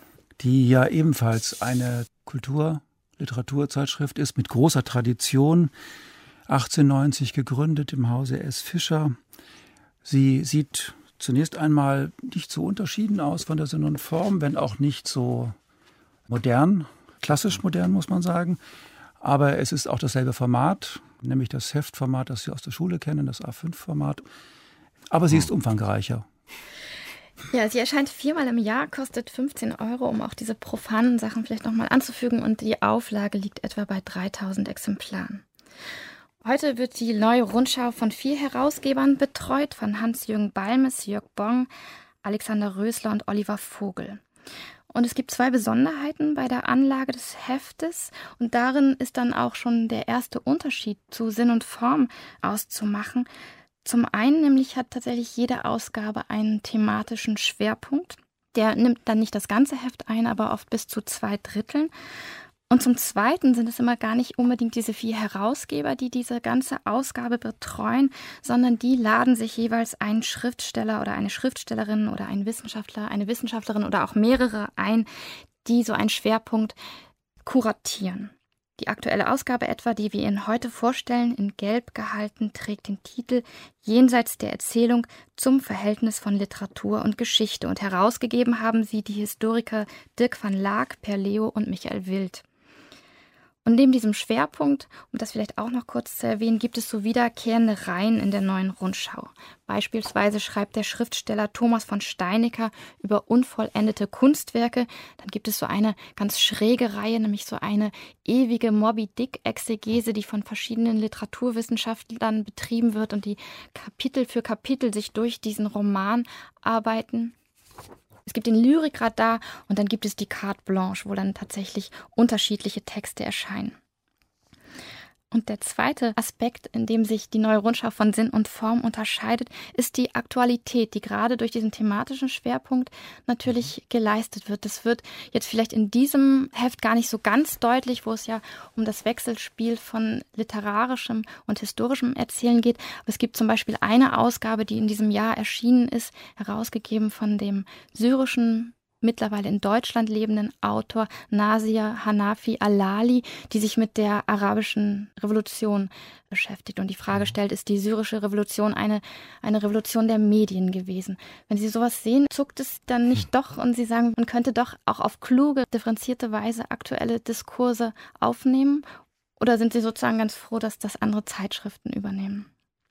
die ja ebenfalls eine Kultur- Literaturzeitschrift ist, mit großer Tradition, achtzehnhundertneunzig gegründet im Hause S. Fischer. Sie sieht zunächst einmal nicht so unterschieden aus von der Sinn und Form, wenn auch nicht so modern, klassisch modern, muss man sagen. Aber es ist auch dasselbe Format, nämlich das Heftformat, das Sie aus der Schule kennen, das A fünf Format. Aber sie ist umfangreicher. Ja, sie erscheint viermal im Jahr, kostet fünfzehn Euro, um auch diese profanen Sachen vielleicht nochmal anzufügen. Und die Auflage liegt etwa bei dreitausend Exemplaren. Heute wird die Neue Rundschau von vier Herausgebern betreut, von Hans-Jürgen Balmes, Jörg Bong, Alexander Rösler und Oliver Vogel. Und es gibt zwei Besonderheiten bei der Anlage des Heftes. Und darin ist dann auch schon der erste Unterschied zu Sinn und Form auszumachen. Zum einen nämlich hat tatsächlich jede Ausgabe einen thematischen Schwerpunkt. Der nimmt dann nicht das ganze Heft ein, aber oft bis zu zwei Dritteln. Und zum Zweiten sind es immer gar nicht unbedingt diese vier Herausgeber, die diese ganze Ausgabe betreuen, sondern die laden sich jeweils einen Schriftsteller oder eine Schriftstellerin oder einen Wissenschaftler, eine Wissenschaftlerin oder auch mehrere ein, die so einen Schwerpunkt kuratieren. Die aktuelle Ausgabe etwa, die wir Ihnen heute vorstellen, in Gelb gehalten, trägt den Titel Jenseits der Erzählung zum Verhältnis von Literatur und Geschichte. Und herausgegeben haben sie die Historiker Dirk van Laak, Per Leo und Michael Wild. Und neben diesem Schwerpunkt, um das vielleicht auch noch kurz zu erwähnen, gibt es so wiederkehrende Reihen in der Neuen Rundschau. Beispielsweise schreibt der Schriftsteller Thomas von Steinecker über unvollendete Kunstwerke. Dann gibt es so eine ganz schräge Reihe, nämlich so eine ewige Moby-Dick-Exegese, die von verschiedenen Literaturwissenschaftlern betrieben wird und die Kapitel für Kapitel sich durch diesen Roman arbeiten. Es gibt den Lyrikradar und dann gibt es die Carte Blanche, wo dann tatsächlich unterschiedliche Texte erscheinen. Und der zweite Aspekt, in dem sich die Neue Rundschau von Sinn und Form unterscheidet, ist die Aktualität, die gerade durch diesen thematischen Schwerpunkt natürlich geleistet wird. Das wird jetzt vielleicht in diesem Heft gar nicht so ganz deutlich, wo es ja um das Wechselspiel von literarischem und historischem Erzählen geht. Aber es gibt zum Beispiel eine Ausgabe, die in diesem Jahr erschienen ist, herausgegeben von dem syrischen, mittlerweile in Deutschland lebenden Autor Nasir Hanafi Alali, die sich mit der arabischen Revolution beschäftigt und die Frage stellt, ist die syrische Revolution eine, eine Revolution der Medien gewesen? Wenn Sie sowas sehen, zuckt es dann nicht doch und Sie sagen, man könnte doch auch auf kluge, differenzierte Weise aktuelle Diskurse aufnehmen? Oder sind Sie sozusagen ganz froh, dass das andere Zeitschriften übernehmen?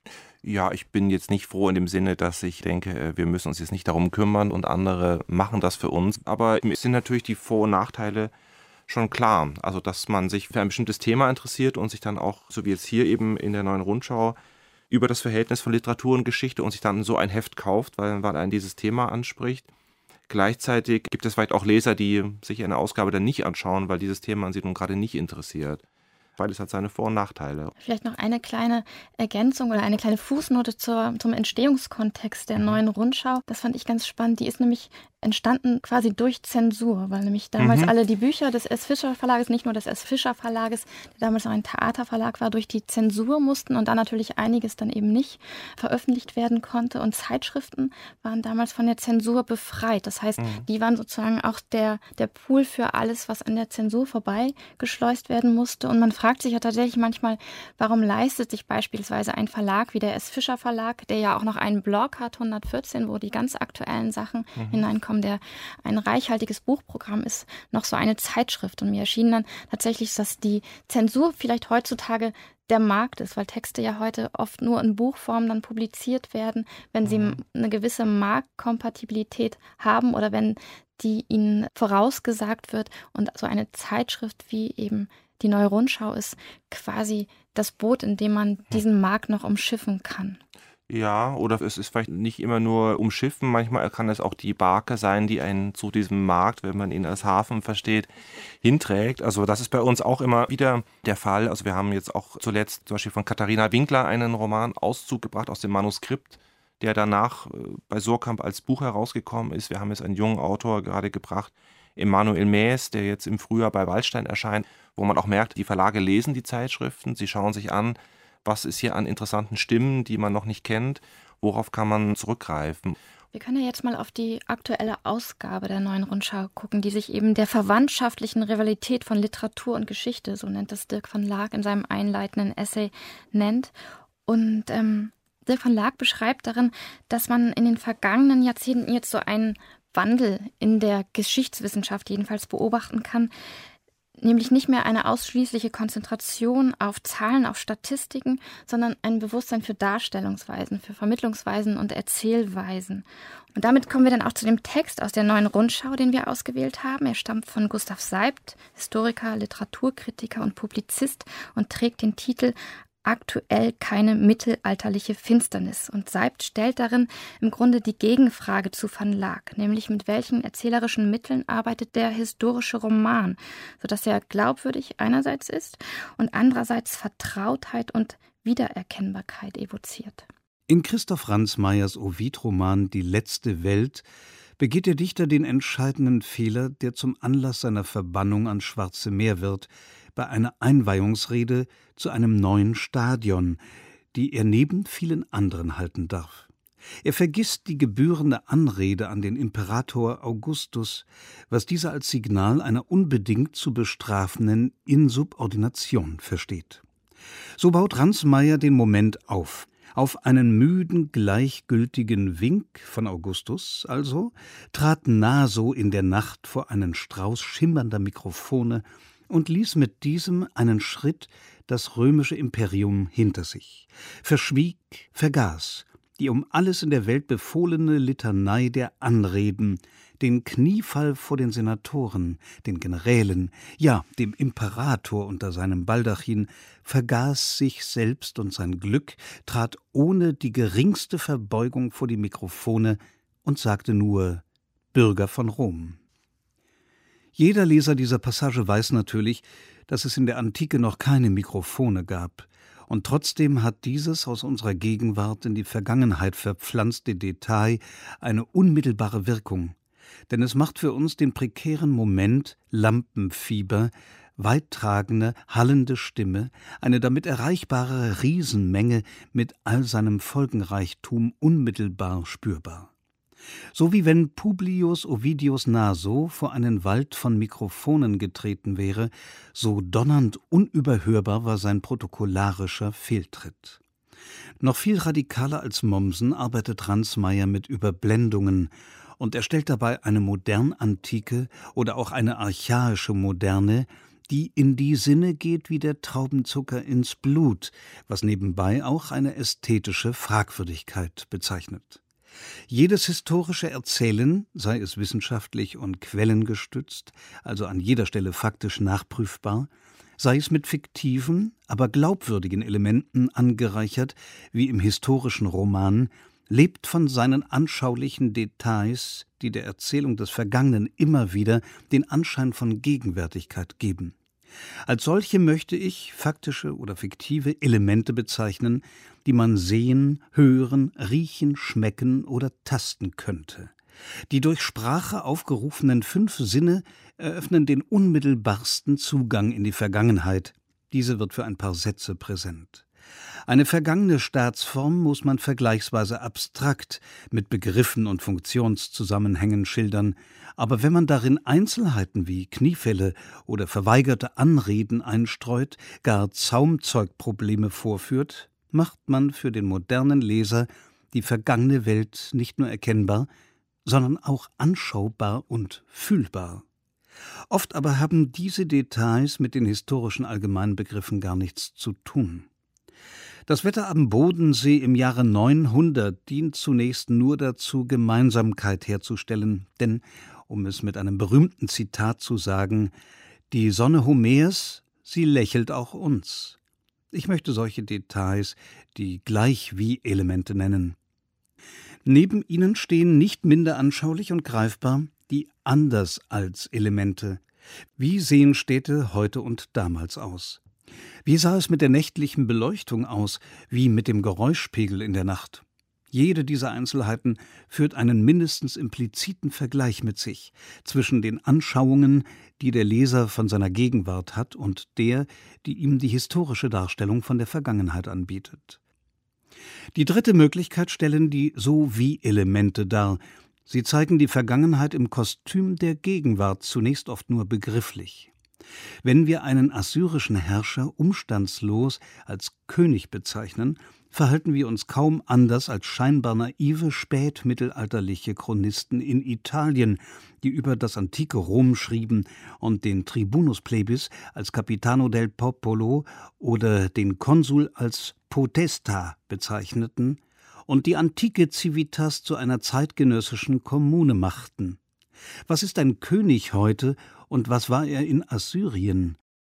Ja, ich bin jetzt nicht froh in dem Sinne, dass ich denke, wir müssen uns jetzt nicht darum kümmern und andere machen das für uns. Aber mir sind natürlich die Vor- und Nachteile schon klar. Also, dass man sich für ein bestimmtes Thema interessiert und sich dann auch, so wie jetzt hier eben in der Neuen Rundschau, über das Verhältnis von Literatur und Geschichte und sich dann so ein Heft kauft, weil, weil einen dieses Thema anspricht. Gleichzeitig gibt es vielleicht auch Leser, die sich eine Ausgabe dann nicht anschauen, weil dieses Thema an sie nun gerade nicht interessiert. Beides hat seine Vor- und Nachteile. Vielleicht noch eine kleine Ergänzung oder eine kleine Fußnote zur, zum Entstehungskontext der Neuen Rundschau. Das fand ich ganz spannend. Die ist nämlich entstanden quasi durch Zensur, weil nämlich damals mhm. alle die Bücher des S. Fischer Verlages, nicht nur des S. Fischer Verlages, der damals noch ein Theaterverlag war, durch die Zensur mussten und dann natürlich einiges dann eben nicht veröffentlicht werden konnte. Und Zeitschriften waren damals von der Zensur befreit. Das heißt, mhm. die waren sozusagen auch der, der Pool für alles, was an der Zensur vorbeigeschleust werden musste. Und man fragt sich ja tatsächlich manchmal, warum leistet sich beispielsweise ein Verlag wie der S. Fischer Verlag, der ja auch noch einen Blog hat, hundertvierzehn, wo die ganz aktuellen Sachen mhm. hineinkommen, der ein reichhaltiges Buchprogramm ist, noch so eine Zeitschrift. Und mir erschien dann tatsächlich, dass die Zensur vielleicht heutzutage der Markt ist, weil Texte ja heute oft nur in Buchform dann publiziert werden, wenn sie mhm. eine gewisse Marktkompatibilität haben oder wenn die ihnen vorausgesagt wird. Und so eine Zeitschrift wie eben die Neue Rundschau ist quasi das Boot, in dem man diesen Markt noch umschiffen kann. Ja, oder es ist vielleicht nicht immer nur umschiffen, manchmal kann es auch die Barke sein, die einen zu diesem Markt, wenn man ihn als Hafen versteht, hinträgt. Also das ist bei uns auch immer wieder der Fall. Also wir haben jetzt auch zuletzt zum Beispiel von Katharina Winkler einen Roman Auszug gebracht aus dem Manuskript, der danach bei Suhrkamp als Buch herausgekommen ist. Wir haben jetzt einen jungen Autor gerade gebracht, Emanuel Maes, der jetzt im Frühjahr bei Waldstein erscheint, wo man auch merkt, die Verlage lesen die Zeitschriften, sie schauen sich an, was ist hier an interessanten Stimmen, die man noch nicht kennt, worauf kann man zurückgreifen. Wir können ja jetzt mal auf die aktuelle Ausgabe der Neuen Rundschau gucken, die sich eben der verwandtschaftlichen Rivalität von Literatur und Geschichte, so nennt es Dirk van Laak in seinem einleitenden Essay, nennt. Und ähm, Dirk van Laak beschreibt darin, dass man in den vergangenen Jahrzehnten jetzt so einen Wandel in der Geschichtswissenschaft jedenfalls beobachten kann, nämlich nicht mehr eine ausschließliche Konzentration auf Zahlen, auf Statistiken, sondern ein Bewusstsein für Darstellungsweisen, für Vermittlungsweisen und Erzählweisen. Und damit kommen wir dann auch zu dem Text aus der Neuen Rundschau, den wir ausgewählt haben. Er stammt von Gustav Seibt, Historiker, Literaturkritiker und Publizist und trägt den Titel Aktuell keine mittelalterliche Finsternis. Und Seibt stellt darin im Grunde die Gegenfrage zu van Laak, nämlich mit welchen erzählerischen Mitteln arbeitet der historische Roman, sodass er glaubwürdig einerseits ist und andererseits Vertrautheit und Wiedererkennbarkeit evoziert. In Christoph Ransmayers Ovid-Roman Die letzte Welt begeht der Dichter den entscheidenden Fehler, der zum Anlass seiner Verbannung ans Schwarze Meer wird, bei einer Einweihungsrede zu einem neuen Stadion, die er neben vielen anderen halten darf. Er vergisst die gebührende Anrede an den Imperator Augustus, was dieser als Signal einer unbedingt zu bestrafenden Insubordination versteht. So baut Ransmayer den Moment auf. Auf einen müden, gleichgültigen Wink von Augustus also trat Naso in der Nacht vor einen Strauß schimmernder Mikrofone und ließ mit diesem einen Schritt das römische Imperium hinter sich, verschwieg, vergaß die um alles in der Welt befohlene Litanei der Anreden, den Kniefall vor den Senatoren, den Generälen, ja, dem Imperator unter seinem Baldachin, vergaß sich selbst und sein Glück, trat ohne die geringste Verbeugung vor die Mikrofone und sagte nur »Bürger von Rom«. Jeder Leser dieser Passage weiß natürlich, dass es in der Antike noch keine Mikrofone gab. Und trotzdem hat dieses aus unserer Gegenwart in die Vergangenheit verpflanzte Detail eine unmittelbare Wirkung. Denn es macht für uns den prekären Moment Lampenfieber, weittragende, hallende Stimme, eine damit erreichbare Riesenmenge mit all seinem Folgenreichtum unmittelbar spürbar. So wie wenn Publius Ovidius Naso vor einen Wald von Mikrofonen getreten wäre, so donnernd unüberhörbar war sein protokollarischer Fehltritt. Noch viel radikaler als Mommsen arbeitet Ransmayr mit Überblendungen, und er stellt dabei eine modern-antike oder auch eine archaische Moderne, die in die Sinne geht wie der Traubenzucker ins Blut, was nebenbei auch eine ästhetische Fragwürdigkeit bezeichnet. Jedes historische Erzählen, sei es wissenschaftlich und quellengestützt, also an jeder Stelle faktisch nachprüfbar, sei es mit fiktiven, aber glaubwürdigen Elementen angereichert, wie im historischen Roman, lebt von seinen anschaulichen Details, die der Erzählung des Vergangenen immer wieder den Anschein von Gegenwärtigkeit geben. Als solche möchte ich faktische oder fiktive Elemente bezeichnen, die man sehen, hören, riechen, schmecken oder tasten könnte. Die durch Sprache aufgerufenen fünf Sinne eröffnen den unmittelbarsten Zugang in die Vergangenheit. Diese wird für ein paar Sätze präsent. Eine vergangene Staatsform muss man vergleichsweise abstrakt mit Begriffen und Funktionszusammenhängen schildern, aber wenn man darin Einzelheiten wie Kniefälle oder verweigerte Anreden einstreut, gar Zaumzeugprobleme vorführt, macht man für den modernen Leser die vergangene Welt nicht nur erkennbar, sondern auch anschaubar und fühlbar. Oft aber haben diese Details mit den historischen Allgemeinbegriffen gar nichts zu tun. Das Wetter am Bodensee im Jahre neunhundert dient zunächst nur dazu, Gemeinsamkeit herzustellen, denn, um es mit einem berühmten Zitat zu sagen, die Sonne Homers, sie lächelt auch uns. Ich möchte solche Details die Gleich-wie-Elemente nennen. Neben ihnen stehen nicht minder anschaulich und greifbar die Anders-als-Elemente. Wie sehen Städte heute und damals aus? Wie sah es mit der nächtlichen Beleuchtung aus, wie mit dem Geräuschpegel in der Nacht? Jede dieser Einzelheiten führt einen mindestens impliziten Vergleich mit sich zwischen den Anschauungen, die der Leser von seiner Gegenwart hat, und der, die ihm die historische Darstellung von der Vergangenheit anbietet. Die dritte Möglichkeit stellen die So-wie-Elemente dar. Sie zeigen die Vergangenheit im Kostüm der Gegenwart, zunächst oft nur begrifflich. Wenn wir einen assyrischen Herrscher umstandslos als König bezeichnen, verhalten wir uns kaum anders als scheinbar naive spätmittelalterliche Chronisten in Italien, die über das antike Rom schrieben und den Tribunus plebis als Capitano del Popolo oder den Konsul als Potesta bezeichneten und die antike Civitas zu einer zeitgenössischen Kommune machten. Was ist ein König heute und was war er in Assyrien?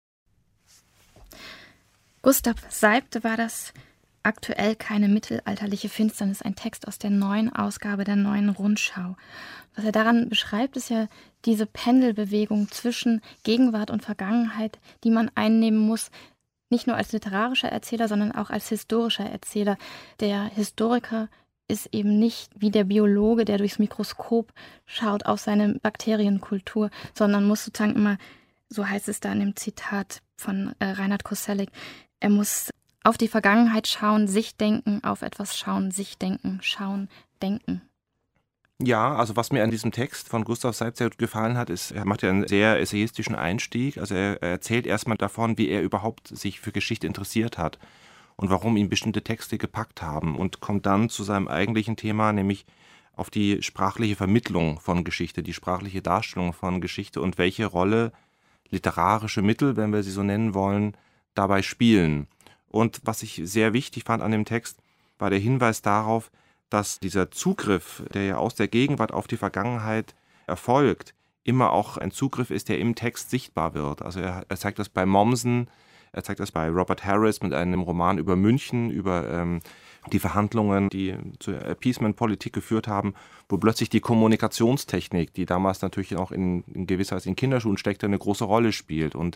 Gustav Seibte war das aktuell keine mittelalterliche Finsternis, ein Text aus der neuen Ausgabe der Neuen Rundschau. Was er daran beschreibt, ist ja diese Pendelbewegung zwischen Gegenwart und Vergangenheit, die man einnehmen muss, nicht nur als literarischer Erzähler, sondern auch als historischer Erzähler. Der Historiker ist eben nicht wie der Biologe, der durchs Mikroskop schaut auf seine Bakterienkultur, sondern muss sozusagen immer, so heißt es da in dem Zitat von äh, Reinhard Koselleck, er muss auf die Vergangenheit schauen, sich denken, auf etwas schauen, sich denken, schauen, denken. Ja, also was mir an diesem Text von Gustav Seibst sehr gut gefallen hat, ist, er macht ja einen sehr essayistischen Einstieg. Also er, er erzählt erstmal davon, wie er überhaupt sich für Geschichte interessiert hat und warum ihn bestimmte Texte gepackt haben, und kommt dann zu seinem eigentlichen Thema, nämlich auf die sprachliche Vermittlung von Geschichte, die sprachliche Darstellung von Geschichte und welche Rolle literarische Mittel, wenn wir sie so nennen wollen, dabei spielen. Und was ich sehr wichtig fand an dem Text, war der Hinweis darauf, dass dieser Zugriff, der ja aus der Gegenwart auf die Vergangenheit erfolgt, immer auch ein Zugriff ist, der im Text sichtbar wird. Also er, er zeigt das bei Mommsen, er zeigt das bei Robert Harris mit einem Roman über München, über ähm, die Verhandlungen, die zur Appeasement-Politik geführt haben, wo plötzlich die Kommunikationstechnik, die damals natürlich auch in, in gewisser Weise in Kinderschuhen steckte, eine große Rolle spielt und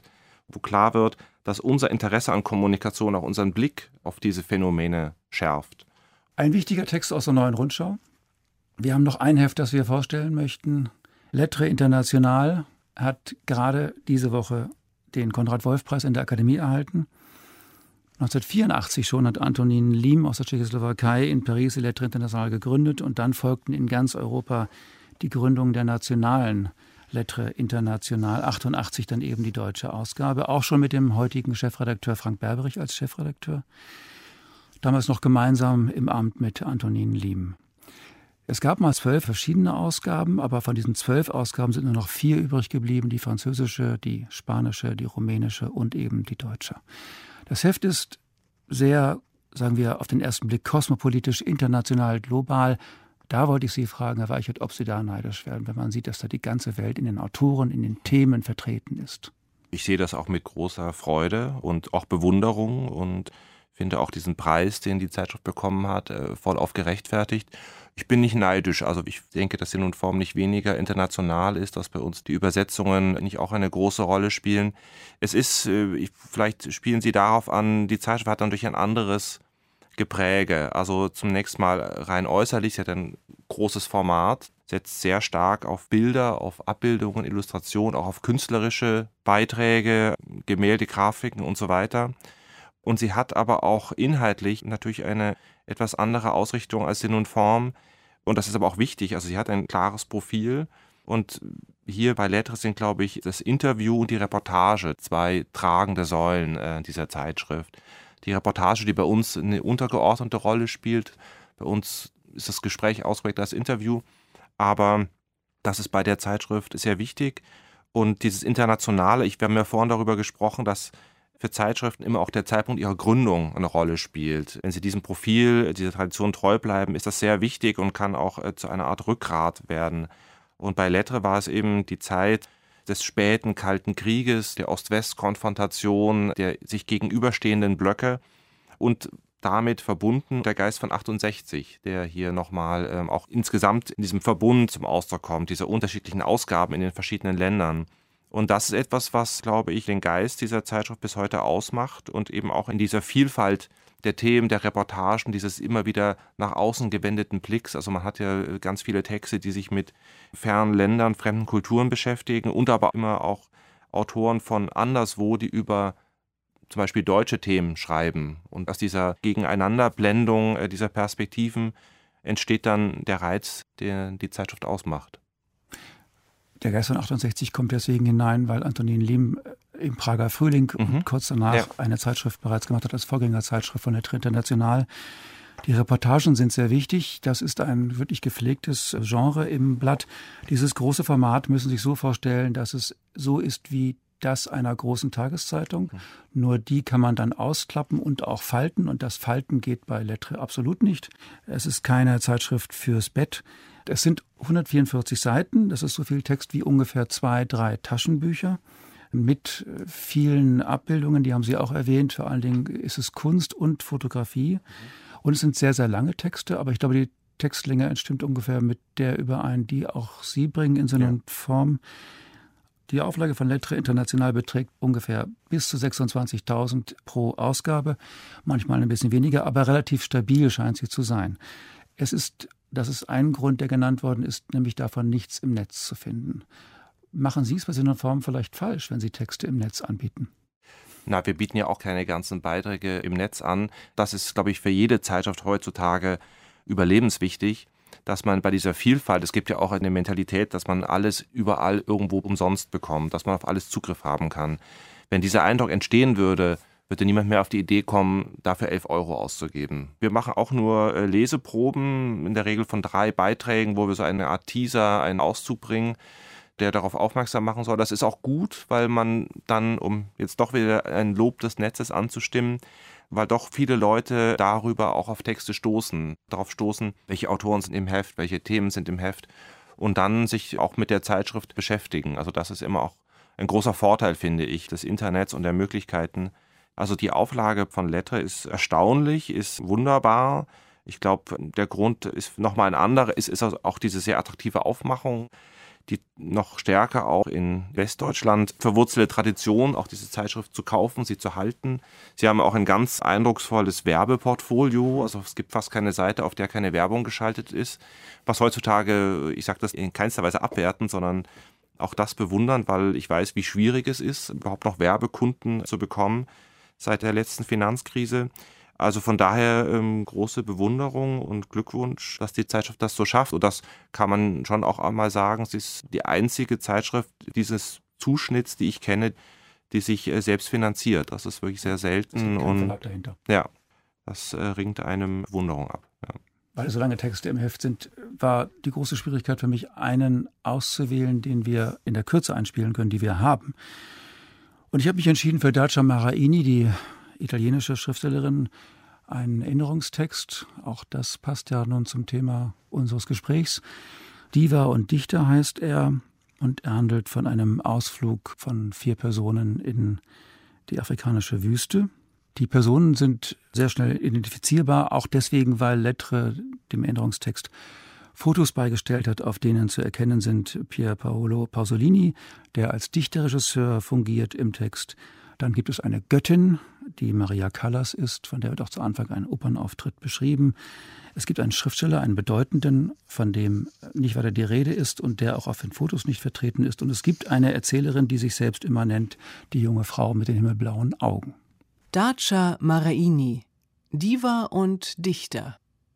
wo klar wird, dass unser Interesse an Kommunikation auch unseren Blick auf diese Phänomene schärft. Ein wichtiger Text aus der Neuen Rundschau. Wir haben noch ein Heft, das wir vorstellen möchten. Lettre International hat gerade diese Woche den Konrad-Wolf-Preis in der Akademie erhalten. neunzehnhundertvierundachtzig schon hat Antonín Lim aus der Tschechoslowakei in Paris die Lettre International gegründet und dann folgten in ganz Europa die Gründung der nationalen Lettre International, achtundachtzig dann eben die deutsche Ausgabe, auch schon mit dem heutigen Chefredakteur Frank Berberich als Chefredakteur, damals noch gemeinsam im Amt mit Antonín Lim. Es gab mal zwölf verschiedene Ausgaben, aber von diesen zwölf Ausgaben sind nur noch vier übrig geblieben, die französische, die spanische, die rumänische und eben die deutsche. Das Heft ist sehr, sagen wir, auf den ersten Blick kosmopolitisch, international, global. Da wollte ich Sie fragen, Herr Weichert, ob Sie da neidisch werden, wenn man sieht, dass da die ganze Welt in den Autoren, in den Themen vertreten ist. Ich sehe das auch mit großer Freude und auch Bewunderung und finde auch diesen Preis, den die Zeitschrift bekommen hat, vollauf gerechtfertigt. Ich bin nicht neidisch, also ich denke, dass Sinn und Form nicht weniger international ist, dass bei uns die Übersetzungen nicht auch eine große Rolle spielen. Es ist, vielleicht spielen Sie darauf an, die Zeitschrift hat dann durch ein anderes Gepräge. Also zunächst mal rein äußerlich, sie hat ein großes Format, setzt sehr stark auf Bilder, auf Abbildungen, Illustrationen, auch auf künstlerische Beiträge, Gemälde, Grafiken und so weiter. Und sie hat aber auch inhaltlich natürlich eine etwas andere Ausrichtung als Sinn und Form. Und das ist aber auch wichtig. Also sie hat ein klares Profil. Und hier bei Lettre sind, glaube ich, das Interview und die Reportage zwei tragende Säulen äh, dieser Zeitschrift. Die Reportage, die bei uns eine untergeordnete Rolle spielt. Bei uns ist das Gespräch ausgeprägt als Interview. Aber das ist bei der Zeitschrift sehr wichtig. Und dieses Internationale, ich, wir haben ja vorhin darüber gesprochen, dass für Zeitschriften immer auch der Zeitpunkt ihrer Gründung eine Rolle spielt. Wenn sie diesem Profil, dieser Tradition treu bleiben, ist das sehr wichtig und kann auch äh, zu einer Art Rückgrat werden. Und bei Lettre war es eben die Zeit des späten Kalten Krieges, der Ost-West-Konfrontation, der sich gegenüberstehenden Blöcke und damit verbunden der Geist von achtundsechzig, der hier nochmal ähm, auch insgesamt in diesem Verbund zum Ausdruck kommt, diese unterschiedlichen Ausgaben in den verschiedenen Ländern. Und das ist etwas, was, glaube ich, den Geist dieser Zeitschrift bis heute ausmacht und eben auch in dieser Vielfalt der Themen, der Reportagen, dieses immer wieder nach außen gewendeten Blicks. Also man hat ja ganz viele Texte, die sich mit fernen Ländern, fremden Kulturen beschäftigen und aber immer auch Autoren von anderswo, die über zum Beispiel deutsche Themen schreiben. Und aus dieser Gegeneinanderblendung dieser Perspektiven entsteht dann der Reiz, der die Zeitschrift ausmacht. Der Geist von achtundsechzig kommt deswegen hinein, weil Antonín Lim im Prager Frühling mhm. und kurz danach ja. eine Zeitschrift bereits gemacht hat als Vorgängerzeitschrift von Lettre International. Die Reportagen sind sehr wichtig. Das ist ein wirklich gepflegtes Genre im Blatt. Dieses große Format müssen Sie sich so vorstellen, dass es so ist wie das einer großen Tageszeitung. Mhm. Nur die kann man dann ausklappen und auch falten. Und das Falten geht bei Lettre absolut nicht. Es ist keine Zeitschrift fürs Bett. Es sind hundertvierundvierzig Seiten, das ist so viel Text wie ungefähr zwei, drei Taschenbücher mit vielen Abbildungen, die haben Sie auch erwähnt. Vor allen Dingen ist es Kunst und Fotografie. Und es sind sehr, sehr lange Texte, aber ich glaube, die Textlänge entstimmt ungefähr mit der überein, die auch Sie bringen in so einer ja. Form. Die Auflage von Lettre International beträgt ungefähr bis zu sechsundzwanzigtausend pro Ausgabe, manchmal ein bisschen weniger, aber relativ stabil scheint sie zu sein. Es ist Das ist ein Grund, der genannt worden ist, nämlich davon nichts im Netz zu finden. Machen Sie es bei Sinn und Form vielleicht falsch, wenn Sie Texte im Netz anbieten? Na, wir bieten ja auch keine ganzen Beiträge im Netz an. Das ist, glaube ich, für jede Zeitschrift heutzutage überlebenswichtig, dass man bei dieser Vielfalt, es gibt ja auch eine Mentalität, dass man alles überall irgendwo umsonst bekommt, dass man auf alles Zugriff haben kann. Wenn dieser Eindruck entstehen würde, würde niemand mehr auf die Idee kommen, dafür elf Euro auszugeben. Wir machen auch nur äh, Leseproben, in der Regel von drei Beiträgen, wo wir so eine Art Teaser, einen Auszug bringen, der darauf aufmerksam machen soll. Das ist auch gut, weil man dann, um jetzt doch wieder ein Lob des Netzes anzustimmen, weil doch viele Leute darüber auch auf Texte stoßen, darauf stoßen, welche Autoren sind im Heft, welche Themen sind im Heft und dann sich auch mit der Zeitschrift beschäftigen. Also das ist immer auch ein großer Vorteil, finde ich, des Internets und der Möglichkeiten. Also die Auflage von Lettre ist erstaunlich, ist wunderbar. Ich glaube, der Grund ist nochmal ein anderer, ist, ist auch diese sehr attraktive Aufmachung, die noch stärker auch in Westdeutschland verwurzelte Tradition, auch diese Zeitschrift zu kaufen, sie zu halten. Sie haben auch ein ganz eindrucksvolles Werbeportfolio, also es gibt fast keine Seite, auf der keine Werbung geschaltet ist, was heutzutage, ich sage das in keinster Weise abwertend, sondern auch das bewundern, weil ich weiß, wie schwierig es ist, überhaupt noch Werbekunden zu bekommen seit der letzten Finanzkrise. Also von daher ähm, große Bewunderung und Glückwunsch, dass die Zeitschrift das so schafft. Und das kann man schon auch einmal sagen, es ist die einzige Zeitschrift dieses Zuschnitts, die ich kenne, die sich äh, selbst finanziert. Das ist wirklich sehr selten. Es und Verlag dahinter. Ja, das äh, ringt einem Bewunderung ab. Ja. Weil so lange Texte im Heft sind, war die große Schwierigkeit für mich, einen auszuwählen, den wir in der Kürze einspielen können, die wir haben. Und ich habe mich entschieden für Dacia Maraini, die italienische Schriftstellerin, einen Erinnerungstext. Auch das passt ja nun zum Thema unseres Gesprächs. Diva und Dichter heißt er und er handelt von einem Ausflug von vier Personen in die afrikanische Wüste. Die Personen sind sehr schnell identifizierbar, auch deswegen, weil Lettre dem Erinnerungstext Fotos beigestellt hat, auf denen zu erkennen sind Pier Paolo Pasolini, der als Dichterregisseur fungiert im Text. Dann gibt es eine Göttin, die Maria Callas ist, von der wird auch zu Anfang ein Opernauftritt beschrieben. Es gibt einen Schriftsteller, einen bedeutenden, von dem nicht weiter die Rede ist und der auch auf den Fotos nicht vertreten ist. Und es gibt eine Erzählerin, die sich selbst immer nennt, die junge Frau mit den himmelblauen Augen. Dacia Maraini, Diva und Dichter.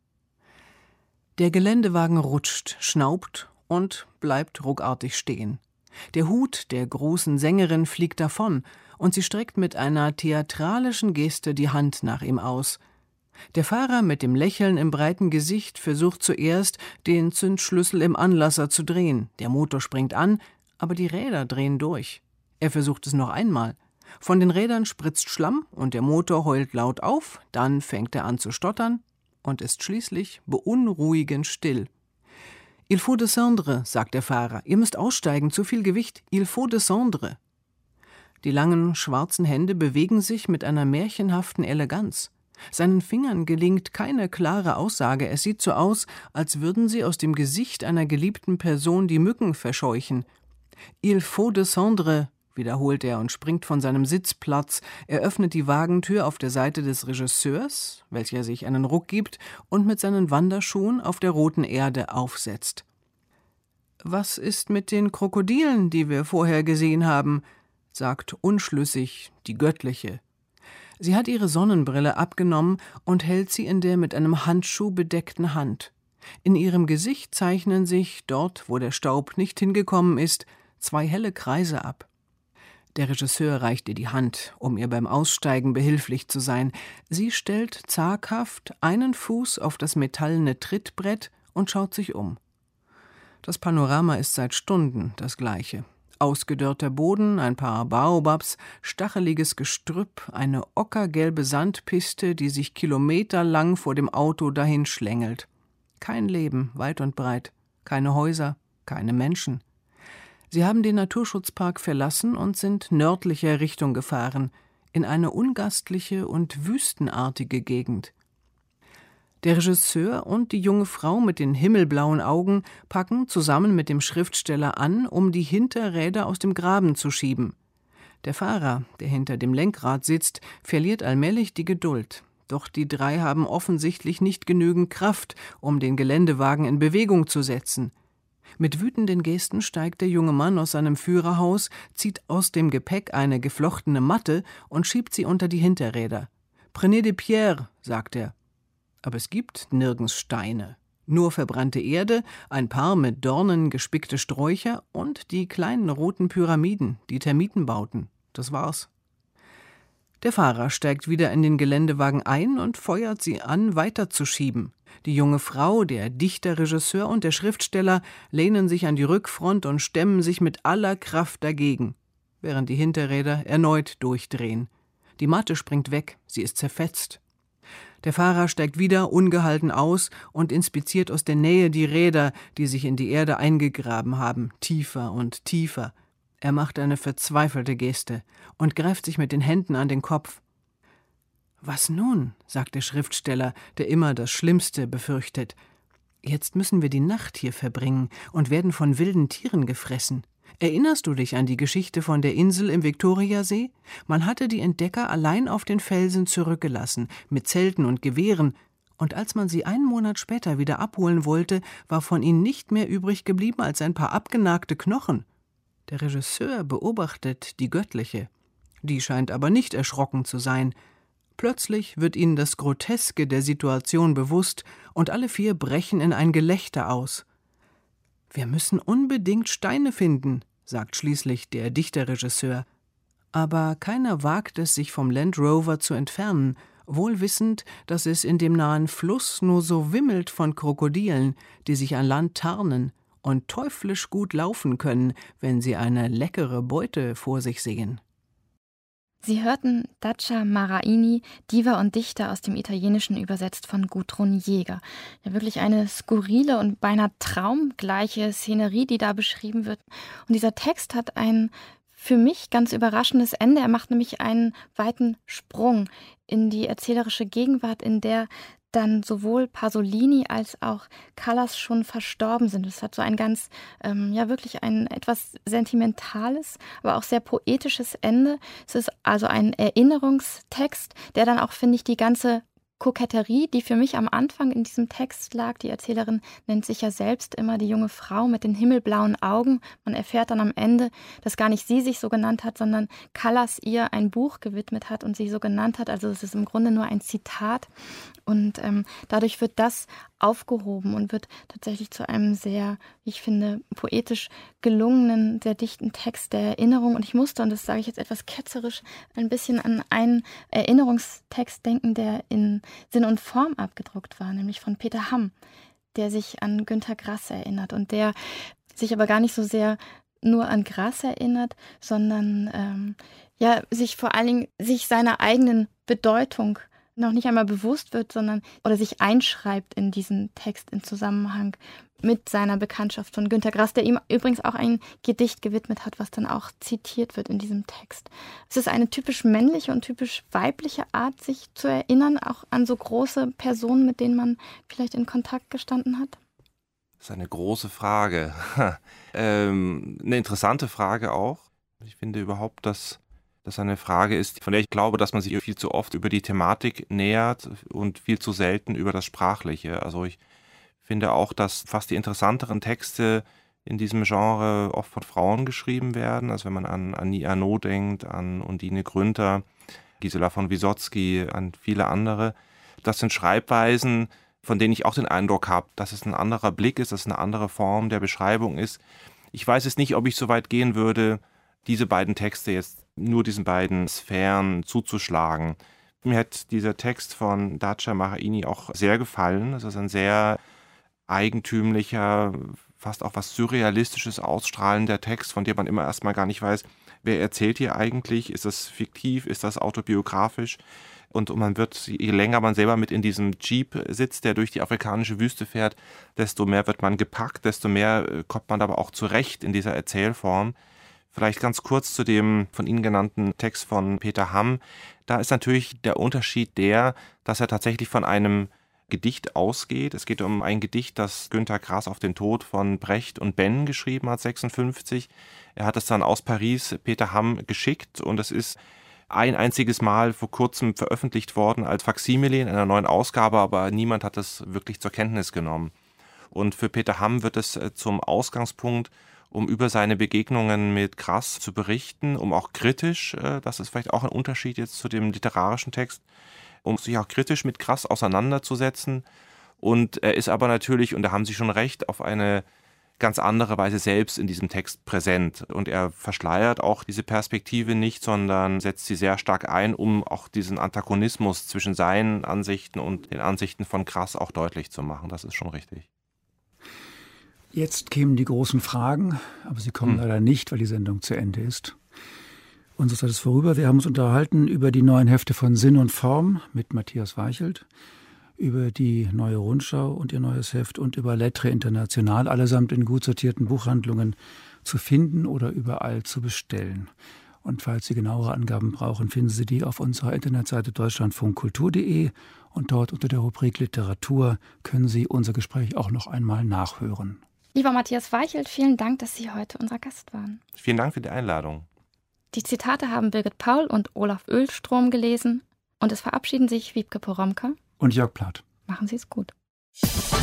Der Geländewagen rutscht, schnaubt und bleibt ruckartig stehen. Der Hut der großen Sängerin fliegt davon und sie streckt mit einer theatralischen Geste die Hand nach ihm aus. Der Fahrer mit dem Lächeln im breiten Gesicht versucht zuerst, den Zündschlüssel im Anlasser zu drehen. Der Motor springt an, aber die Räder drehen durch. Er versucht es noch einmal. Von den Rädern spritzt Schlamm und der Motor heult laut auf, dann fängt er an zu stottern und ist schließlich beunruhigend still. Il faut descendre, sagt der Fahrer. Ihr müsst aussteigen, zu viel Gewicht. Il faut descendre. Die langen, schwarzen Hände bewegen sich mit einer märchenhaften Eleganz. Seinen Fingern gelingt keine klare Aussage. Es sieht so aus, als würden sie aus dem Gesicht einer geliebten Person die Mücken verscheuchen. Il faut descendre, wiederholt er und springt von seinem Sitzplatz. Er öffnet die Wagentür auf der Seite des Regisseurs, welcher sich einen Ruck gibt und mit seinen Wanderschuhen auf der roten Erde aufsetzt. »Was ist mit den Krokodilen, die wir vorher gesehen haben?« sagt unschlüssig die Göttliche. Sie hat ihre Sonnenbrille abgenommen und hält sie in der mit einem Handschuh bedeckten Hand. In ihrem Gesicht zeichnen sich, dort wo der Staub nicht hingekommen ist, zwei helle Kreise ab. Der Regisseur reicht ihr die Hand, um ihr beim Aussteigen behilflich zu sein. Sie stellt zaghaft einen Fuß auf das metallene Trittbrett und schaut sich um. Das Panorama ist seit Stunden das gleiche. Ausgedörrter Boden, ein paar Baobabs, stacheliges Gestrüpp, eine ockergelbe Sandpiste, die sich kilometerlang vor dem Auto dahinschlängelt. Kein Leben, weit und breit, keine Häuser, keine Menschen. Sie haben den Naturschutzpark verlassen und sind nördlicher Richtung gefahren, in eine ungastliche und wüstenartige Gegend. Der Regisseur und die junge Frau mit den himmelblauen Augen packen zusammen mit dem Schriftsteller an, um die Hinterräder aus dem Graben zu schieben. Der Fahrer, der hinter dem Lenkrad sitzt, verliert allmählich die Geduld. Doch die drei haben offensichtlich nicht genügend Kraft, um den Geländewagen in Bewegung zu setzen. Mit wütenden Gesten steigt der junge Mann aus seinem Führerhaus, zieht aus dem Gepäck eine geflochtene Matte und schiebt sie unter die Hinterräder. »Prenez des pierres«, sagt er. Aber es gibt nirgends Steine. Nur verbrannte Erde, ein paar mit Dornen gespickte Sträucher und die kleinen roten Pyramiden, die Termitenbauten. Das war's. Der Fahrer steigt wieder in den Geländewagen ein und feuert sie an, weiterzuschieben. Die junge Frau, der Dichterregisseur und der Schriftsteller lehnen sich an die Rückfront und stemmen sich mit aller Kraft dagegen, während die Hinterräder erneut durchdrehen. Die Matte springt weg, sie ist zerfetzt. Der Fahrer steigt wieder ungehalten aus und inspiziert aus der Nähe die Räder, die sich in die Erde eingegraben haben, tiefer und tiefer. Er macht eine verzweifelte Geste und greift sich mit den Händen an den Kopf. »Was nun?« sagt der Schriftsteller, der immer das Schlimmste befürchtet. Jetzt müssen wir die Nacht hier verbringen und werden von wilden Tieren gefressen. Erinnerst du dich an die Geschichte von der Insel im Viktoriasee? Man hatte die Entdecker allein auf den Felsen zurückgelassen, mit Zelten und Gewehren, und als man sie einen Monat später wieder abholen wollte, war von ihnen nicht mehr übrig geblieben als ein paar abgenagte Knochen. Der Regisseur beobachtet die Göttliche. Die scheint aber nicht erschrocken zu sein. Plötzlich wird ihnen das Groteske der Situation bewusst und alle vier brechen in ein Gelächter aus. »Wir müssen unbedingt Steine finden«, sagt schließlich der Dichterregisseur. Aber keiner wagt es, sich vom Land Rover zu entfernen, wohl wissend, dass es in dem nahen Fluss nur so wimmelt von Krokodilen, die sich an Land tarnen und teuflisch gut laufen können, wenn sie eine leckere Beute vor sich sehen. Sie hörten Dacia Maraini, Diva und Dichter aus dem Italienischen, übersetzt von Gudrun Jäger. Ja, wirklich eine skurrile und beinahe traumgleiche Szenerie, die da beschrieben wird. Und dieser Text hat ein für mich ganz überraschendes Ende. Er macht nämlich einen weiten Sprung in die erzählerische Gegenwart, in der dann sowohl Pasolini als auch Callas schon verstorben sind. Es hat so ein ganz, ähm, ja wirklich ein etwas sentimentales, aber auch sehr poetisches Ende. Es ist also ein Erinnerungstext, der dann auch, finde ich, die ganze Koketterie, die für mich am Anfang in diesem Text lag. Die Erzählerin nennt sich ja selbst immer die junge Frau mit den himmelblauen Augen. Man erfährt dann am Ende, dass gar nicht sie sich so genannt hat, sondern Callas ihr ein Buch gewidmet hat und sie so genannt hat. Also es ist im Grunde nur ein Zitat. Und ähm, dadurch wird das aufgehoben und wird tatsächlich zu einem sehr, wie ich finde, poetisch gelungenen, sehr dichten Text der Erinnerung. Und ich musste, und das sage ich jetzt etwas ketzerisch, ein bisschen an einen Erinnerungstext denken, der in Sinn und Form abgedruckt war, nämlich von Peter Hamm, der sich an Günter Grass erinnert und der sich aber gar nicht so sehr nur an Grass erinnert, sondern ähm, ja, sich vor allen Dingen sich seiner eigenen Bedeutung noch nicht einmal bewusst wird, sondern oder sich einschreibt in diesen Text im Zusammenhang mit seiner Bekanntschaft von Günter Grass, der ihm übrigens auch ein Gedicht gewidmet hat, was dann auch zitiert wird in diesem Text. Es ist eine typisch männliche und typisch weibliche Art, sich zu erinnern, auch an so große Personen, mit denen man vielleicht in Kontakt gestanden hat. Das ist eine große Frage. ähm, eine interessante Frage auch. Ich finde überhaupt, dass das eine Frage ist, von der ich glaube, dass man sich viel zu oft über die Thematik nähert und viel zu selten über das Sprachliche. Also ich finde auch, dass fast die interessanteren Texte in diesem Genre oft von Frauen geschrieben werden. Also wenn man an Annie Ernaux denkt, an Undine Grünter, Gisela von Wysocki, an viele andere. Das sind Schreibweisen, von denen ich auch den Eindruck habe, dass es ein anderer Blick ist, dass es eine andere Form der Beschreibung ist. Ich weiß es nicht, ob ich so weit gehen würde, diese beiden Texte jetzt nur diesen beiden Sphären zuzuschlagen. Mir hat dieser Text von Dacia Maraini auch sehr gefallen. Es ist ein sehr eigentümlicher, fast auch was Surrealistisches ausstrahlender Text, von dem man immer erstmal gar nicht weiß, wer erzählt hier eigentlich? Ist das fiktiv? Ist das autobiografisch? Und man wird, je länger man selber mit in diesem Jeep sitzt, der durch die afrikanische Wüste fährt, desto mehr wird man gepackt, desto mehr kommt man aber auch zurecht in dieser Erzählform. Vielleicht ganz kurz zu dem von Ihnen genannten Text von Peter Hamm. Da ist natürlich der Unterschied der, dass er tatsächlich von einem Gedicht ausgeht. Es geht um ein Gedicht, das Günter Grass auf den Tod von Brecht und Benn geschrieben hat, sechsundfünfzig. Er hat es dann aus Paris Peter Hamm geschickt und es ist ein einziges Mal vor kurzem veröffentlicht worden als Faksimile in einer neuen Ausgabe, aber niemand hat es wirklich zur Kenntnis genommen. Und für Peter Hamm wird es zum Ausgangspunkt, um über seine Begegnungen mit Grass zu berichten, um auch kritisch, das ist vielleicht auch ein Unterschied jetzt zu dem literarischen Text, um sich auch kritisch mit Grass auseinanderzusetzen. Und er ist aber natürlich, und da haben Sie schon recht, auf eine ganz andere Weise selbst in diesem Text präsent. Und er verschleiert auch diese Perspektive nicht, sondern setzt sie sehr stark ein, um auch diesen Antagonismus zwischen seinen Ansichten und den Ansichten von Grass auch deutlich zu machen. Das ist schon richtig. Jetzt kämen die großen Fragen, aber sie kommen hm. leider nicht, weil die Sendung zu Ende ist. Unsere Zeit ist vorüber. Wir haben uns unterhalten über die neuen Hefte von Sinn und Form mit Matthias Weichelt, über die Neue Rundschau und ihr neues Heft und über Lettre International, allesamt in gut sortierten Buchhandlungen zu finden oder überall zu bestellen. Und falls Sie genauere Angaben brauchen, finden Sie die auf unserer Internetseite deutschlandfunkkultur punkt de und dort unter der Rubrik Literatur können Sie unser Gespräch auch noch einmal nachhören. Lieber Matthias Weichelt, vielen Dank, dass Sie heute unser Gast waren. Vielen Dank für die Einladung. Die Zitate haben Birgit Paul und Olaf Oehlstrom gelesen und es verabschieden sich Wiebke Poromka und Jörg Plath. Machen Sie es gut.